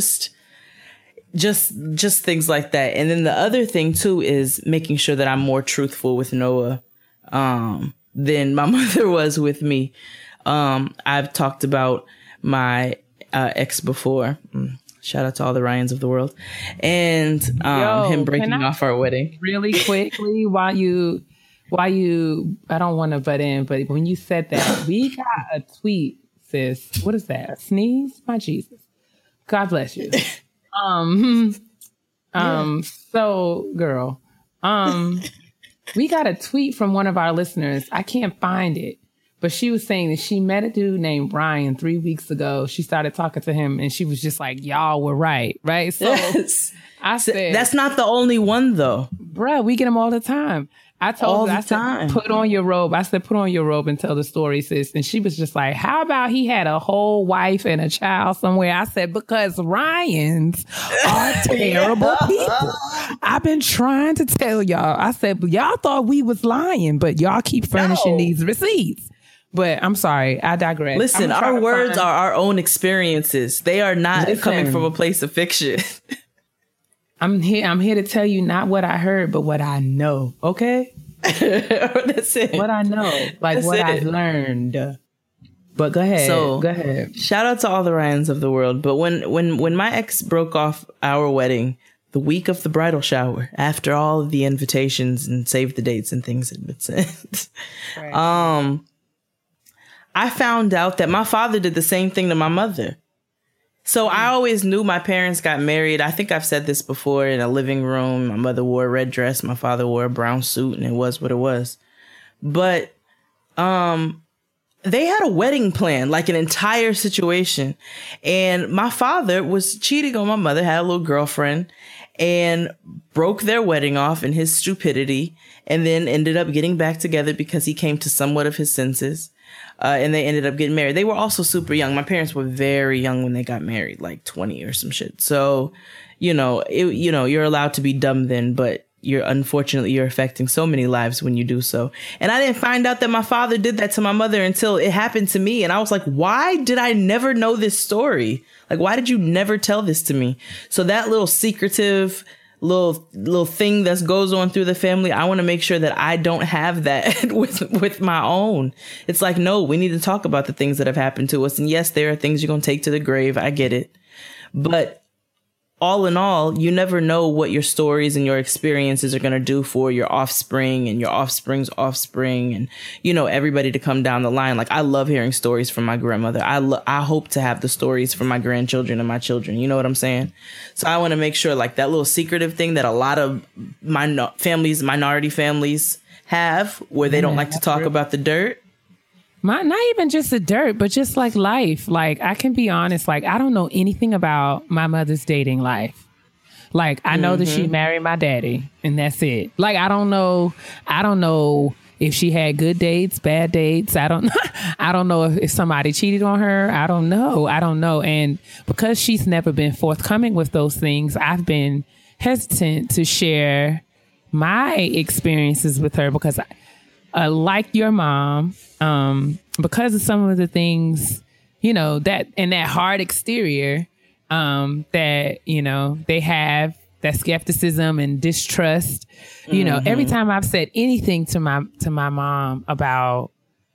just things like that. And then the other thing too is making sure that I'm more truthful with Noah than my mother was with me. I've talked about my ex before. Shout out to all the Ryans of the world. And him breaking off our wedding. Really quickly, while you I don't want to butt in, but when you said that, we got a tweet, sis. What is that? A sneeze? My Jesus. God bless you. So girl, we got a tweet from one of our listeners. I can't find it, but she was saying that she met a dude named Brian 3 weeks ago. She started talking to him and she was just like, y'all were right. Right. So yes. I said, that's not the only one though. Bruh, we get them all the time. I told her, I said, put on your robe. I said, put on your robe and tell the story, sis. And she was just like, how about he had a whole wife and a child somewhere? I said, because Ryans are terrible people. I've been trying to tell y'all. I said, y'all thought we was lying, but y'all keep furnishing these receipts. But I'm sorry, I digress. Listen, our words are our own experiences. They are not coming from a place of fiction. I'm here to tell you not what I heard, but what I know. Okay? That's it. What I know. Like that's what I've learned. But go ahead. So, go ahead. Shout out to all the Ryans of the world. But when my ex broke off our wedding, the week of the bridal shower, after all of the invitations and save the dates and things had been sent, right. I found out that my father did the same thing to my mother. So I always knew my parents got married. I think I've said this before, in a living room. My mother wore a red dress. My father wore a brown suit, and it was what it was. But they had a wedding plan, like an entire situation. And my father was cheating on my mother, had a little girlfriend, and broke their wedding off in his stupidity, and then ended up getting back together because he came to somewhat of his senses. And they ended up getting married. They were also super young. My parents were very young when they got married, like 20 or some shit. So, you're allowed to be dumb then, but you're affecting so many lives when you do so. And I didn't find out that my father did that to my mother until it happened to me. And I was like, why did I never know this story? Like, why did you never tell this to me? So that little secretive little thing that goes on through the family, I want to make sure that I don't have that with my own. It's like, no, we need to talk about the things that have happened to us. And yes, there are things you're going to take to the grave. I get it. But all in all, you never know what your stories and your experiences are going to do for your offspring and your offspring's offspring and, everybody to come down the line. Like, I love hearing stories from my grandmother. I hope to have the stories from my grandchildren and my children. You know what I'm saying? So I want to make sure, like, that little secretive thing that a lot of minority families have, where they don't like to talk about the dirt. Not even just the dirt, but just like life. Like, I can be honest, like, I don't know anything about my mother's dating life. Like, I know that she married my daddy and that's it. Like, I don't know if she had good dates, bad dates. I don't know if somebody cheated on her. I don't know. And because she's never been forthcoming with those things, I've been hesitant to share my experiences with her because like your mom, because of some of the things, that in that hard exterior, that, they have that skepticism and distrust, every time I've said anything to my mom about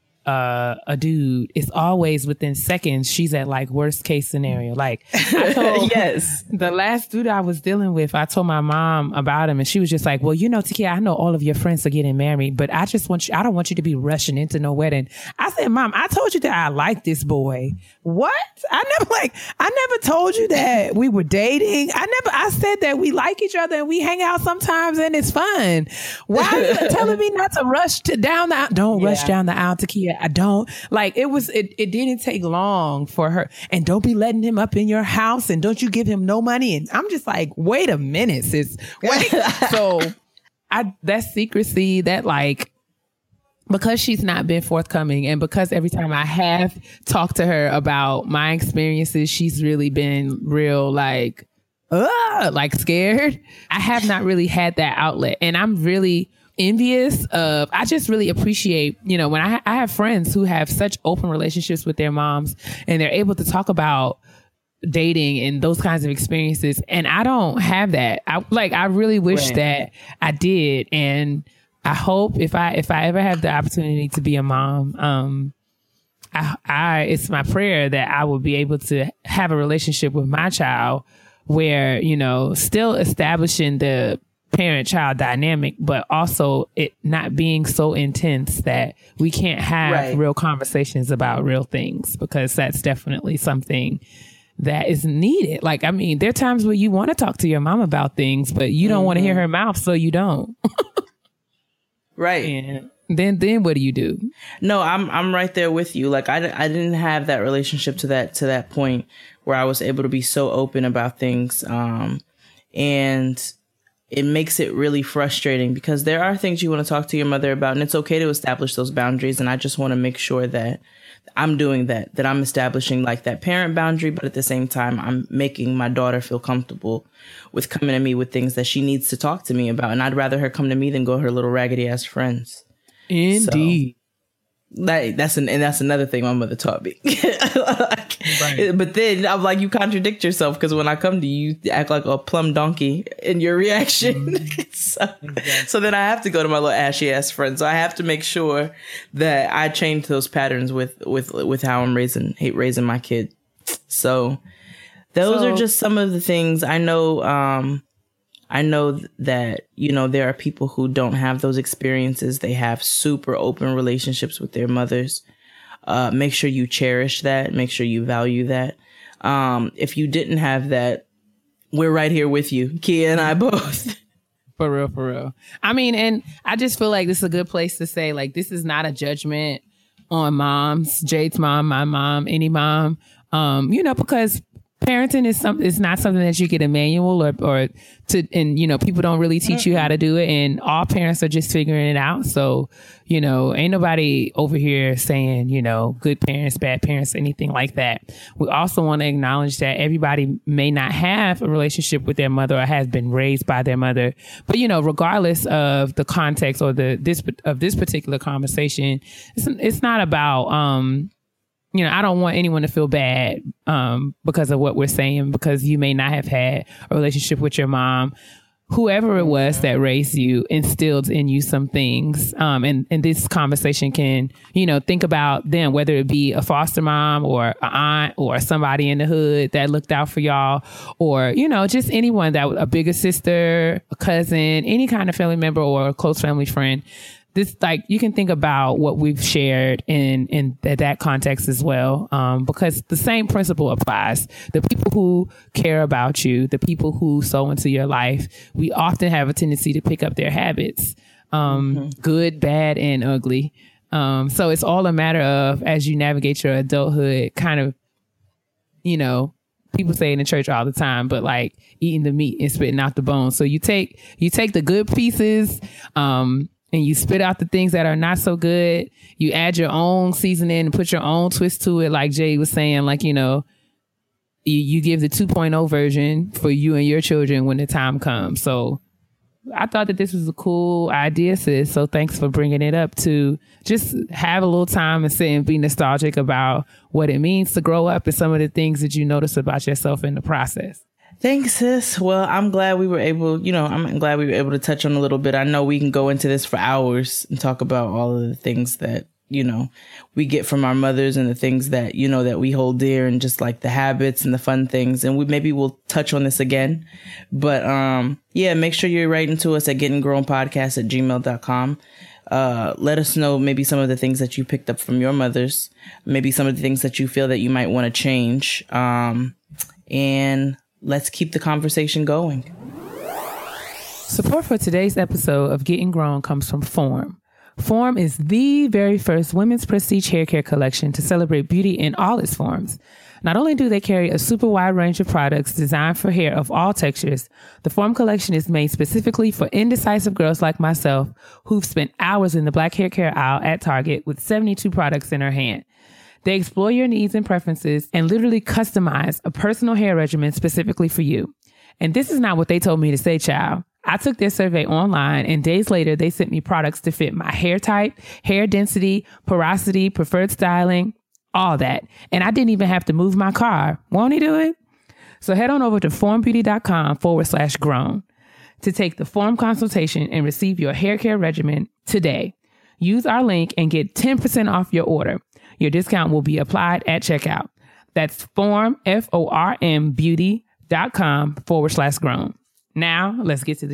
a dude, it's always within seconds she's at like worst case scenario. Like, I told yes, the last dude I was dealing with, I told my mom about him and she was just like, well, Takia, I know all of your friends are getting married, but I don't want you to be rushing into no wedding. I said, Mom, I told you that I like this boy. What? I never told you that we were dating. I said that we like each other and we hang out sometimes and it's fun. Why are you telling me not to rush down the aisle? Don't rush down the aisle, Takia. I don't like it didn't take long for her. And don't be letting him up in your house and don't you give him no money. And I'm just like, wait a minute, sis. Wait. So that secrecy, that like, because she's not been forthcoming and because every time I have talked to her about my experiences, she's really been real like scared. I have not really had that outlet. And I'm really envious of, I just really appreciate, when I have friends who have such open relationships with their moms and they're able to talk about dating and those kinds of experiences. And I don't have that. I really wish that I did. And I hope if I ever have the opportunity to be a mom, it's my prayer that I will be able to have a relationship with my child where, still establishing the parent-child dynamic, but also it not being so intense that we can't have real conversations about real things, because that's definitely something that is needed. Like, I mean, there are times where you want to talk to your mom about things, but you don't want to hear her mouth, so you don't. Right. And then what do you do? No, I'm right there with you. Like, I didn't have that relationship to that point where I was able to be so open about things. And it makes it really frustrating, because there are things you want to talk to your mother about, and it's okay to establish those boundaries. And I just want to make sure that I'm doing that I'm establishing like that parent boundary, but at the same time, I'm making my daughter feel comfortable with coming to me with things that she needs to talk to me about. And I'd rather her come to me than go to her little raggedy ass friends. Indeed. So, that's another thing my mother taught me. Right. But then I'm like, you contradict yourself, because when I come to you, you act like a plumb donkey in your reaction. So then I have to go to my little ashy ass friend. So I have to make sure that I change those patterns with how I'm raising my kid. So those are just some of the things I know. I know that, there are people who don't have those experiences. They have super open relationships with their mothers. Make sure you cherish that. Make sure you value that. If you didn't have that, we're right here with you. Kia and I both. For real. I mean, and I just feel like this is a good place to say, like, this is not a judgment on moms, Jade's mom, my mom, any mom, because parenting is not something that you get a manual and people don't really teach you how to do it, and all parents are just figuring it out. So, ain't nobody over here saying, good parents, bad parents, anything like that. We also want to acknowledge that everybody may not have a relationship with their mother or has been raised by their mother. But, regardless of the context or this particular conversation, it's not about, I don't want anyone to feel bad because of what we're saying, because you may not have had a relationship with your mom. Whoever it was that raised you instilled in you some things. And this conversation can, think about them, whether it be a foster mom or an aunt or somebody in the hood that looked out for y'all, or, just anyone a bigger sister, a cousin, any kind of family member or a close family friend. This, like, you can think about what we've shared in that context as well, because the same principle applies. The people who care about you, the people who sow into your life, we often have a tendency to pick up their habits, good, bad, and ugly. So it's all a matter of, as you navigate your adulthood, kind of, people say in the church all the time, but like eating the meat and spitting out the bones. So you take the good pieces, and you spit out the things that are not so good. You add your own seasoning and put your own twist to it. Like Jay was saying, like, you give the 2.0 version for you and your children when the time comes. So I thought that this was a cool idea, sis. So thanks for bringing it up, to just have a little time and sit and be nostalgic about what it means to grow up and some of the things that you notice about yourself in the process. Thanks, sis. Well, I'm glad we were able, to touch on a little bit. I know we can go into this for hours and talk about all of the things that, we get from our mothers, and the things that, that we hold dear, and just like the habits and the fun things. And we'll touch on this again. But make sure you're writing to us at gettinggrownpodcast@gmail.com. Let us know maybe some of the things that you picked up from your mothers, maybe some of the things that you feel that you might want to change. And let's keep the conversation going. Support for today's episode of Getting Grown comes from Form. Form is the very first women's prestige hair care collection to celebrate beauty in all its forms. Not only do they carry a super wide range of products designed for hair of all textures, the Form collection is made specifically for indecisive girls like myself who've spent hours in the black hair care aisle at Target with 72 products in her hand. They explore your needs and preferences and literally customize a personal hair regimen specifically for you. And this is not what they told me to say, child. I took their survey online, and days later, they sent me products to fit my hair type, hair density, porosity, preferred styling, all that. And I didn't even have to move my car. Won't he do it? So head on over to formbeauty.com/grown to take the Form consultation and receive your hair care regimen today. Use our link and get 10% off your order. Your discount will be applied at checkout. That's FORM beauty.com/grown. Now let's get to the show.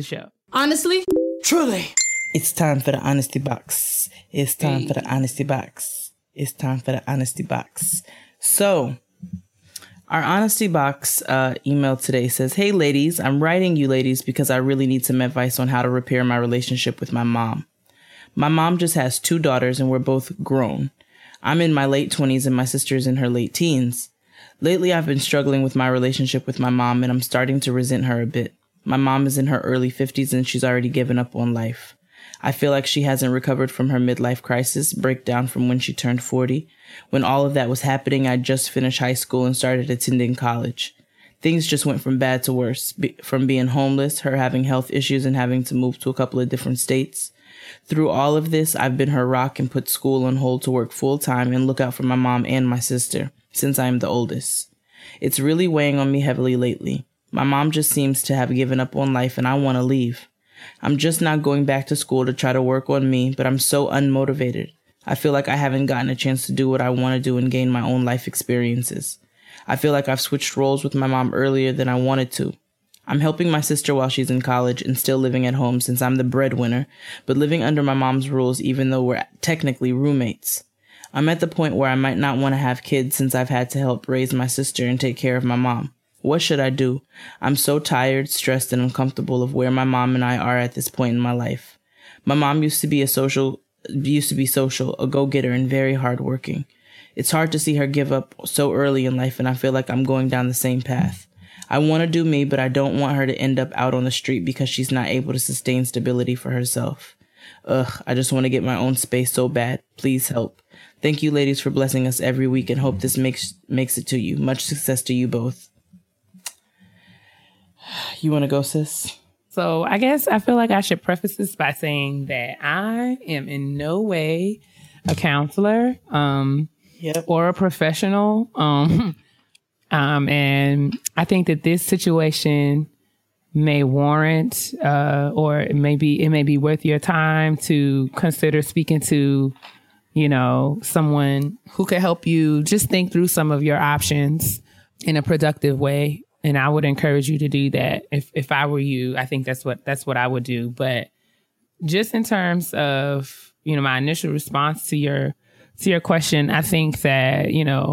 Honestly? Truly. It's time for the honesty box. It's time for the honesty box. It's time for the honesty box. So, our honesty box email today says, "Hey ladies, I'm writing you ladies because I really need some advice on how to repair my relationship with my mom. My mom just has 2 daughters and we're both grown. I'm in my late 20s and my sister's in her late teens. Lately, I've been struggling with my relationship with my mom and I'm starting to resent her a bit. My mom is in her early 50s and she's already given up on life. I feel like she hasn't recovered from her midlife crisis, breakdown from when she turned 40. When all of that was happening, I just finished high school and started attending college. Things just went from bad to worse, from being homeless, her having health issues and having to move to a couple of different states. Through all of this, I've been her rock and put school on hold to work full time and look out for my mom and my sister, since I am the oldest. It's really weighing on me heavily lately. My mom just seems to have given up on life and I want to leave. I'm just not going back to school to try to work on me, but I'm so unmotivated. I feel like I haven't gotten a chance to do what I want to do and gain my own life experiences. I feel like I've switched roles with my mom earlier than I wanted to. I'm helping my sister while she's in college and still living at home since I'm the breadwinner, but living under my mom's rules even though we're technically roommates. I'm at the point where I might not want to have kids since I've had to help raise my sister and take care of my mom. What should I do? I'm so tired, stressed, and uncomfortable of where my mom and I are at this point in my life. My mom used to be social, a go-getter, and very hardworking. It's hard to see her give up so early in life, and I feel like I'm going down the same path. I want to do me, but I don't want her to end up out on the street because she's not able to sustain stability for herself. I just want to get my own space so bad. Please help. Thank you, ladies, for blessing us every week and hope this makes it to you. Much success to you both." You want to go, sis? So I guess I feel like I should preface this by saying that I am in no way a counselor or a professional. And I think that this situation may warrant or it may be worth your time to consider speaking to, someone who could help you just think through some of your options in a productive way. And I would encourage you to do that. If I were you, I think that's what I would do. But just in terms of, my initial response to your question, I think that,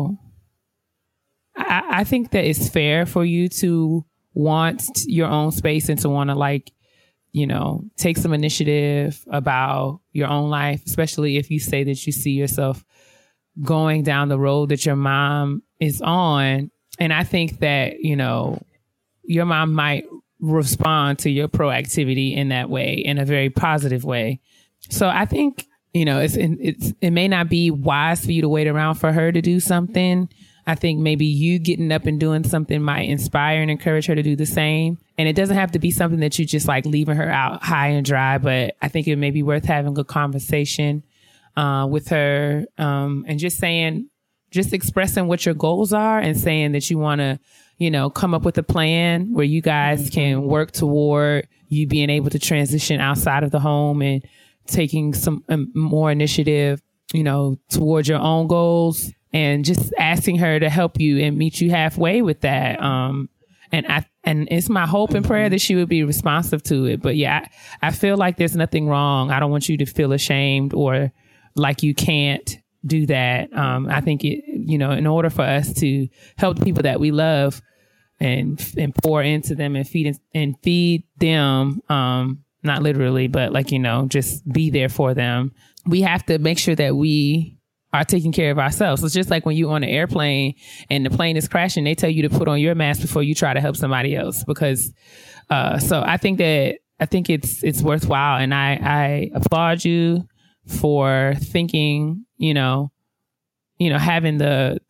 I think that it's fair for you to want your own space and to want to take some initiative about your own life, especially if you say that you see yourself going down the road that your mom is on. And I think that, your mom might respond to your proactivity in that way, in a very positive way. So I think, it may not be wise for you to wait around for her to do something. I think maybe you getting up and doing something might inspire and encourage her to do the same. And it doesn't have to be something that you just leaving her out high and dry, but I think it may be worth having a conversation with her and just expressing what your goals are and saying that you want to, come up with a plan where you guys can work toward you being able to transition outside of the home and taking some more initiative, towards your own goals, and just asking her to help you and meet you halfway with that. And it's my hope and prayer that she would be responsive to it. But yeah, I feel like there's nothing wrong. I don't want you to feel ashamed or like you can't do that. I think in order for us to help the people that we love and pour into them and feed them, not literally, but just be there for them, we have to make sure that we are taking care of ourselves. It's just like when you're on an airplane and the plane is crashing, they tell you to put on your mask before you try to help somebody else. Because so I think it's worthwhile, and I applaud you for thinking, having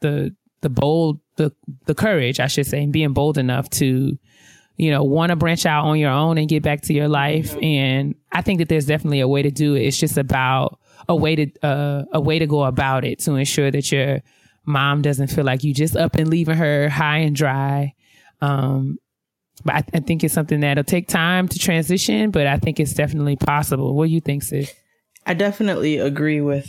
the courage, I should say, and being bold enough to, want to branch out on your own and get back to your life. And I think that there's definitely a way to do it. It's just about a way to go about it to ensure that your mom doesn't feel like you just up and leaving her high and dry. But I think it's something that'll take time to transition, but I think it's definitely possible. What do you think, sis? I definitely agree with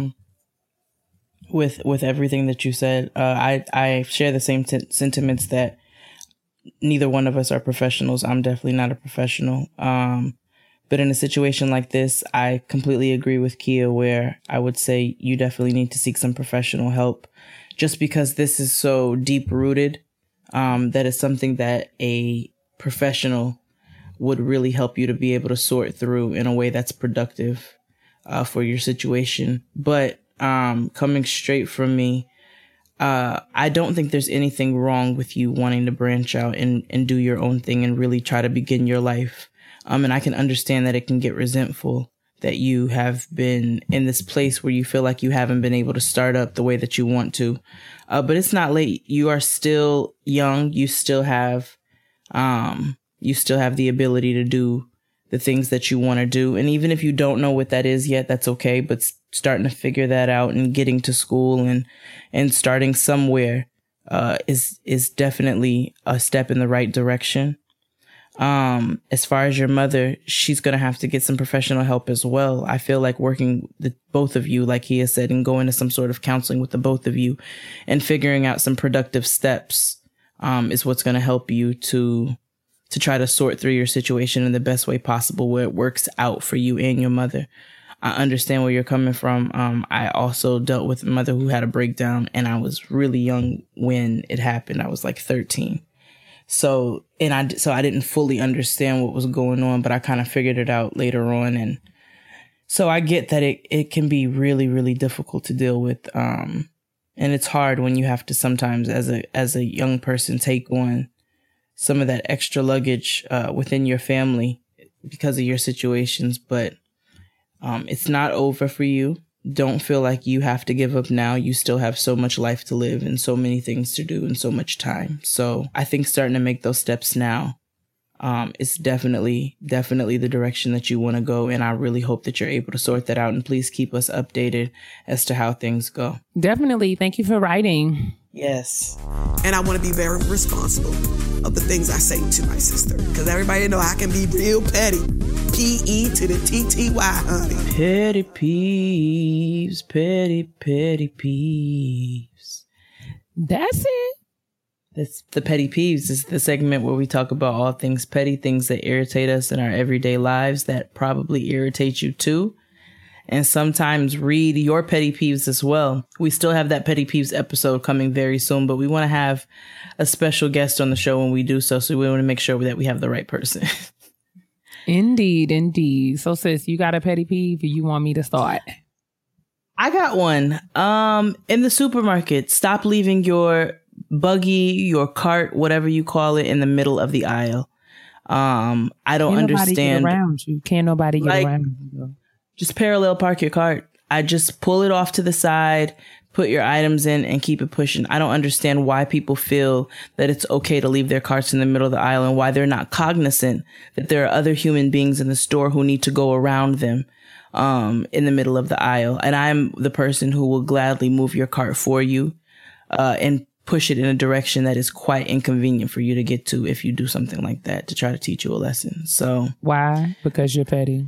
everything that you said. I share the same sentiments that neither one of us are professionals. I'm definitely not a professional. But in a situation like this, I completely agree with Kia, where I would say you definitely need to seek some professional help, just because this is so deep rooted. That is something that a professional would really help you to be able to sort through in a way that's productive for your situation. But coming straight from me, I don't think there's anything wrong with you wanting to branch out and do your own thing and really try to begin your life. And I can understand that it can get resentful that you have been in this place where you feel like you haven't been able to start up the way that you want to. But it's not late. You are still young. You still have the ability to do the things that you want to do. And even if you don't know what that is yet, that's okay. But starting to figure that out and getting to school and starting somewhere is definitely a step in the right direction. As far as your mother, she's going to have to get some professional help as well. I feel like working with both of you, like he has said, and going to some sort of counseling with the both of you and figuring out some productive steps is what's going to help you to try to sort through your situation in the best way possible, where it works out for you and your mother. I understand where you're coming from. I also dealt with a mother who had a breakdown, and I was really young when it happened. I was like 13. So I didn't fully understand what was going on, but I kind of figured it out later on. And so I get that it can be really, really difficult to deal with. And it's hard when you have to sometimes as a young person take on some of that extra luggage within your family because of your situations. But it's not over for you. Don't feel like you have to give up now. You still have so much life to live and so many things to do and so much time. So I think starting to make those steps now is definitely the direction that you want to go. And I really hope that you're able to sort that out. And please keep us updated as to how things go. Definitely. Thank you for writing. Yes. And I want to be very responsible of the things I say to my sister, because everybody know I can be real petty. P-E to the T-T-Y, honey. Petty peeves, petty peeves. That's it. That's the petty peeves. It's the segment where we talk about all things petty, things that irritate us in our everyday lives that probably irritate you too. And sometimes read your petty peeves as well. We still have that petty peeves episode coming very soon, but we want to have a special guest on the show when we do so. So we want to make sure that we have the right person. Indeed. So sis, you got a petty peeve or you want me to start? I got one. In the supermarket, stop leaving your buggy, your cart, whatever you call it, in the middle of the aisle. I don't understand. Can't nobody get around you. Just parallel park your cart. I just pull it off to the side, put your items in, and keep it pushing. I don't understand why people feel that it's okay to leave their carts in the middle of the aisle and why they're not cognizant that there are other human beings in the store who need to go around them in the middle of the aisle. And I'm the person who will gladly move your cart for you and push it in a direction that is quite inconvenient for you to get to if you do something like that to try to teach you a lesson. So why? Because you're petty.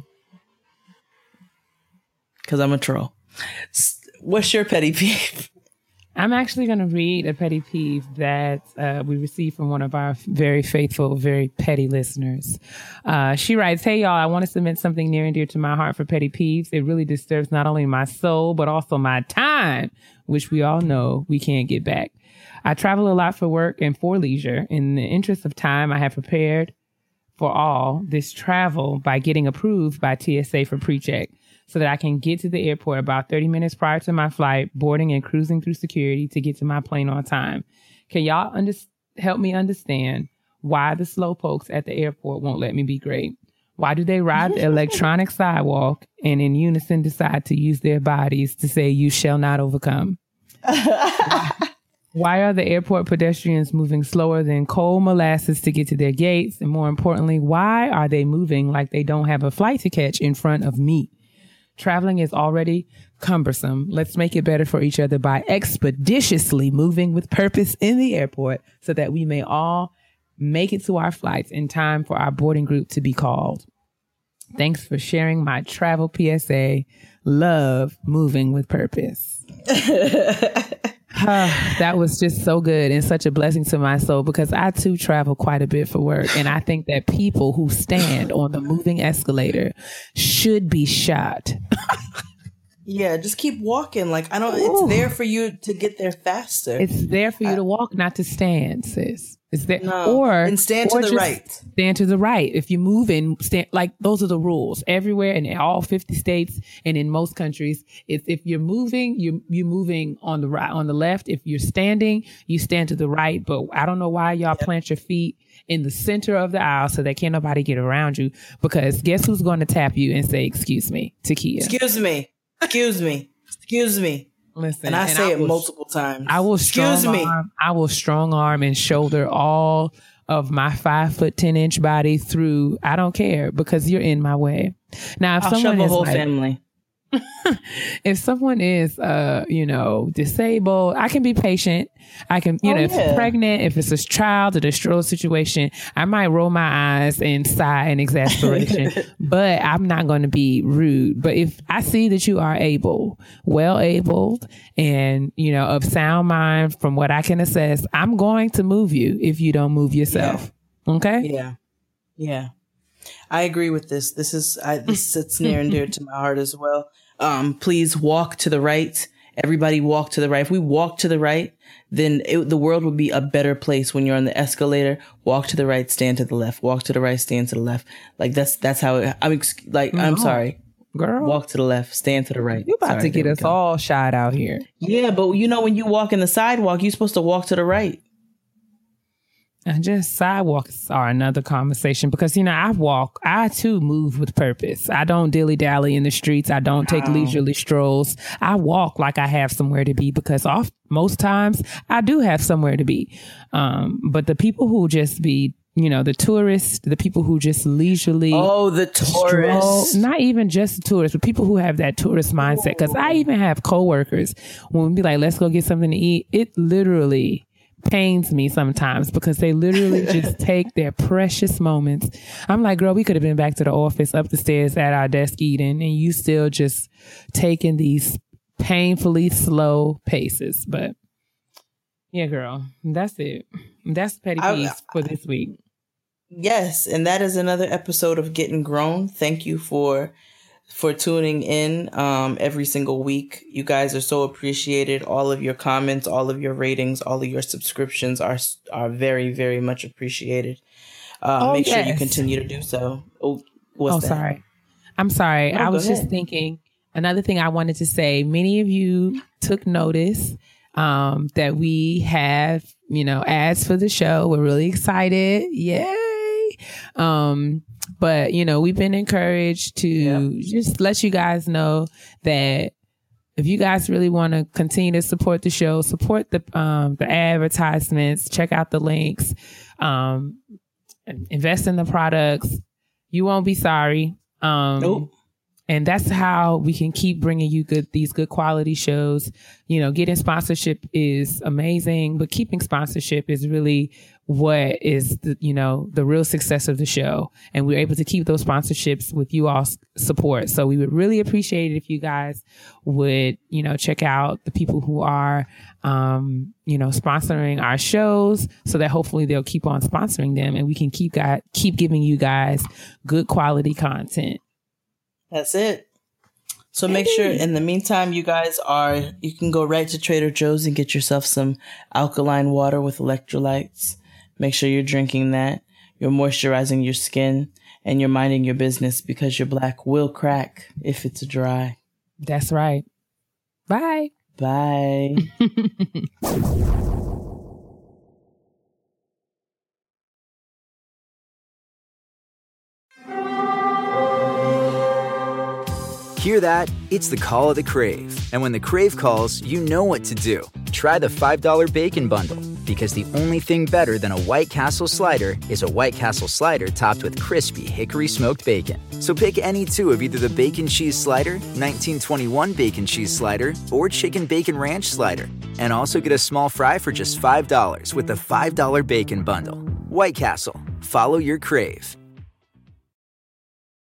Because I'm a troll. What's your petty peeve? I'm actually going to read a petty peeve that we received from one of our very faithful, very petty listeners. She writes, "Hey, y'all, I want to submit something near and dear to my heart for petty peeves. It really disturbs not only my soul, but also my time, which we all know we can't get back. I travel a lot for work and for leisure. In the interest of time, I have prepared for all this travel by getting approved by TSA for pre-check, so that I can get to the airport about 30 minutes prior to my flight, boarding and cruising through security to get to my plane on time. Can y'all help me understand why the slowpokes at the airport won't let me be great? Why do they ride the electronic sidewalk and in unison decide to use their bodies to say, 'You shall not overcome'? Why are the airport pedestrians moving slower than cold molasses to get to their gates? And more importantly, why are they moving like they don't have a flight to catch in front of me? Traveling is already cumbersome. Let's make it better for each other by expeditiously moving with purpose in the airport so that we may all make it to our flights in time for our boarding group to be called. Thanks for sharing my travel PSA. Love moving with purpose." That was just so good and such a blessing to my soul, because I too travel quite a bit for work. And I think that people who stand on the moving escalator should be shot. Yeah, just keep walking. Like, it's there for you to get there faster. It's there for you to walk, not to stand, sis. It's there. And stand to the right. Stand to the right. If you're moving, stand, like, those are the rules everywhere in all 50 states and in most countries. If you're moving, you're moving on the right, on the left. If you're standing, you stand to the right. But I don't know why y'all plant your feet in the center of the aisle so that can't nobody get around you, because guess who's going to tap you and say, "Excuse me, Takia. Excuse me. Excuse me. Excuse me." Listen, and I say it multiple times. I will strong arm and shoulder all of my 5'10" body through. I don't care, because you're in my way. Now, if I'll someone shove a is whole family. If someone is, disabled, I can be patient. I can, if it's pregnant, if it's a child or a stroller situation, I might roll my eyes and sigh in exasperation, but I'm not going to be rude. But if I see that you are well-abled and, of sound mind from what I can assess, I'm going to move you if you don't move yourself. Yeah. Okay? Yeah. I agree with this. This sits near and dear to my heart as well. Please walk to the right. Everybody walk to the right. If we walk to the right, then the world would be a better place. When you're on the escalator, walk to the right, stand to the left. Walk to the right, stand to the left. Like that's how I'm sorry. Girl. Walk to the left, stand to the right. You're about to get us all shot out here. Yeah, but when you walk in the sidewalk, you're supposed to walk to the right. And just sidewalks are another conversation, because, I too move with purpose. I don't dilly-dally in the streets. I don't take leisurely strolls. I walk like I have somewhere to be, because most times I do have somewhere to be. But the people who just be, the tourists, the people who just leisurely. Oh, the tourists. Not even just the tourists, but people who have that tourist mindset. Because I even have coworkers, when we be like, let's go get something to eat, it literally pains me sometimes, because they literally just take their precious moments. I'm like, girl, we could have been back to the office, up the stairs at our desk eating, and you still just taking these painfully slow paces. But yeah, girl, that's it. That's Petty Peace for this week. Yes, and that is another episode of Getting Grown. Thank you for tuning in every single week. You guys are so appreciated. All of your comments, all of your ratings, all of your subscriptions are very, very much appreciated. Make sure you continue to do so. Sorry. I'm sorry. No, I was just thinking, another thing I wanted to say, many of you took notice that we have, ads for the show. We're really excited. Yay. But, we've been encouraged to just let you guys know that if you guys really want to continue to support the show, support the advertisements, check out the links, invest in the products, you won't be sorry. Nope. And that's how we can keep bringing you these good quality shows. Getting sponsorship is amazing, but keeping sponsorship is really what is the real success of the show. And we're able to keep those sponsorships with you all's support. So we would really appreciate it if you guys would, check out the people who are, sponsoring our shows, so that hopefully they'll keep on sponsoring them and we can keep giving you guys good quality content. That's it. So make sure in the meantime, you can go right to Trader Joe's and get yourself some alkaline water with electrolytes. Make sure you're drinking that. You're moisturizing your skin and you're minding your business, because your black will crack if it's dry. That's right. Bye. Bye. Hear that? It's the call of the Crave. And when the Crave calls, you know what to do. Try the $5 Bacon Bundle, because the only thing better than a White Castle slider is a White Castle slider topped with crispy hickory smoked bacon. So pick any two of either the Bacon Cheese Slider, 1921 Bacon Cheese Slider, or Chicken Bacon Ranch Slider. And also get a small fry for just $5 with the $5 Bacon Bundle. White Castle. Follow your crave.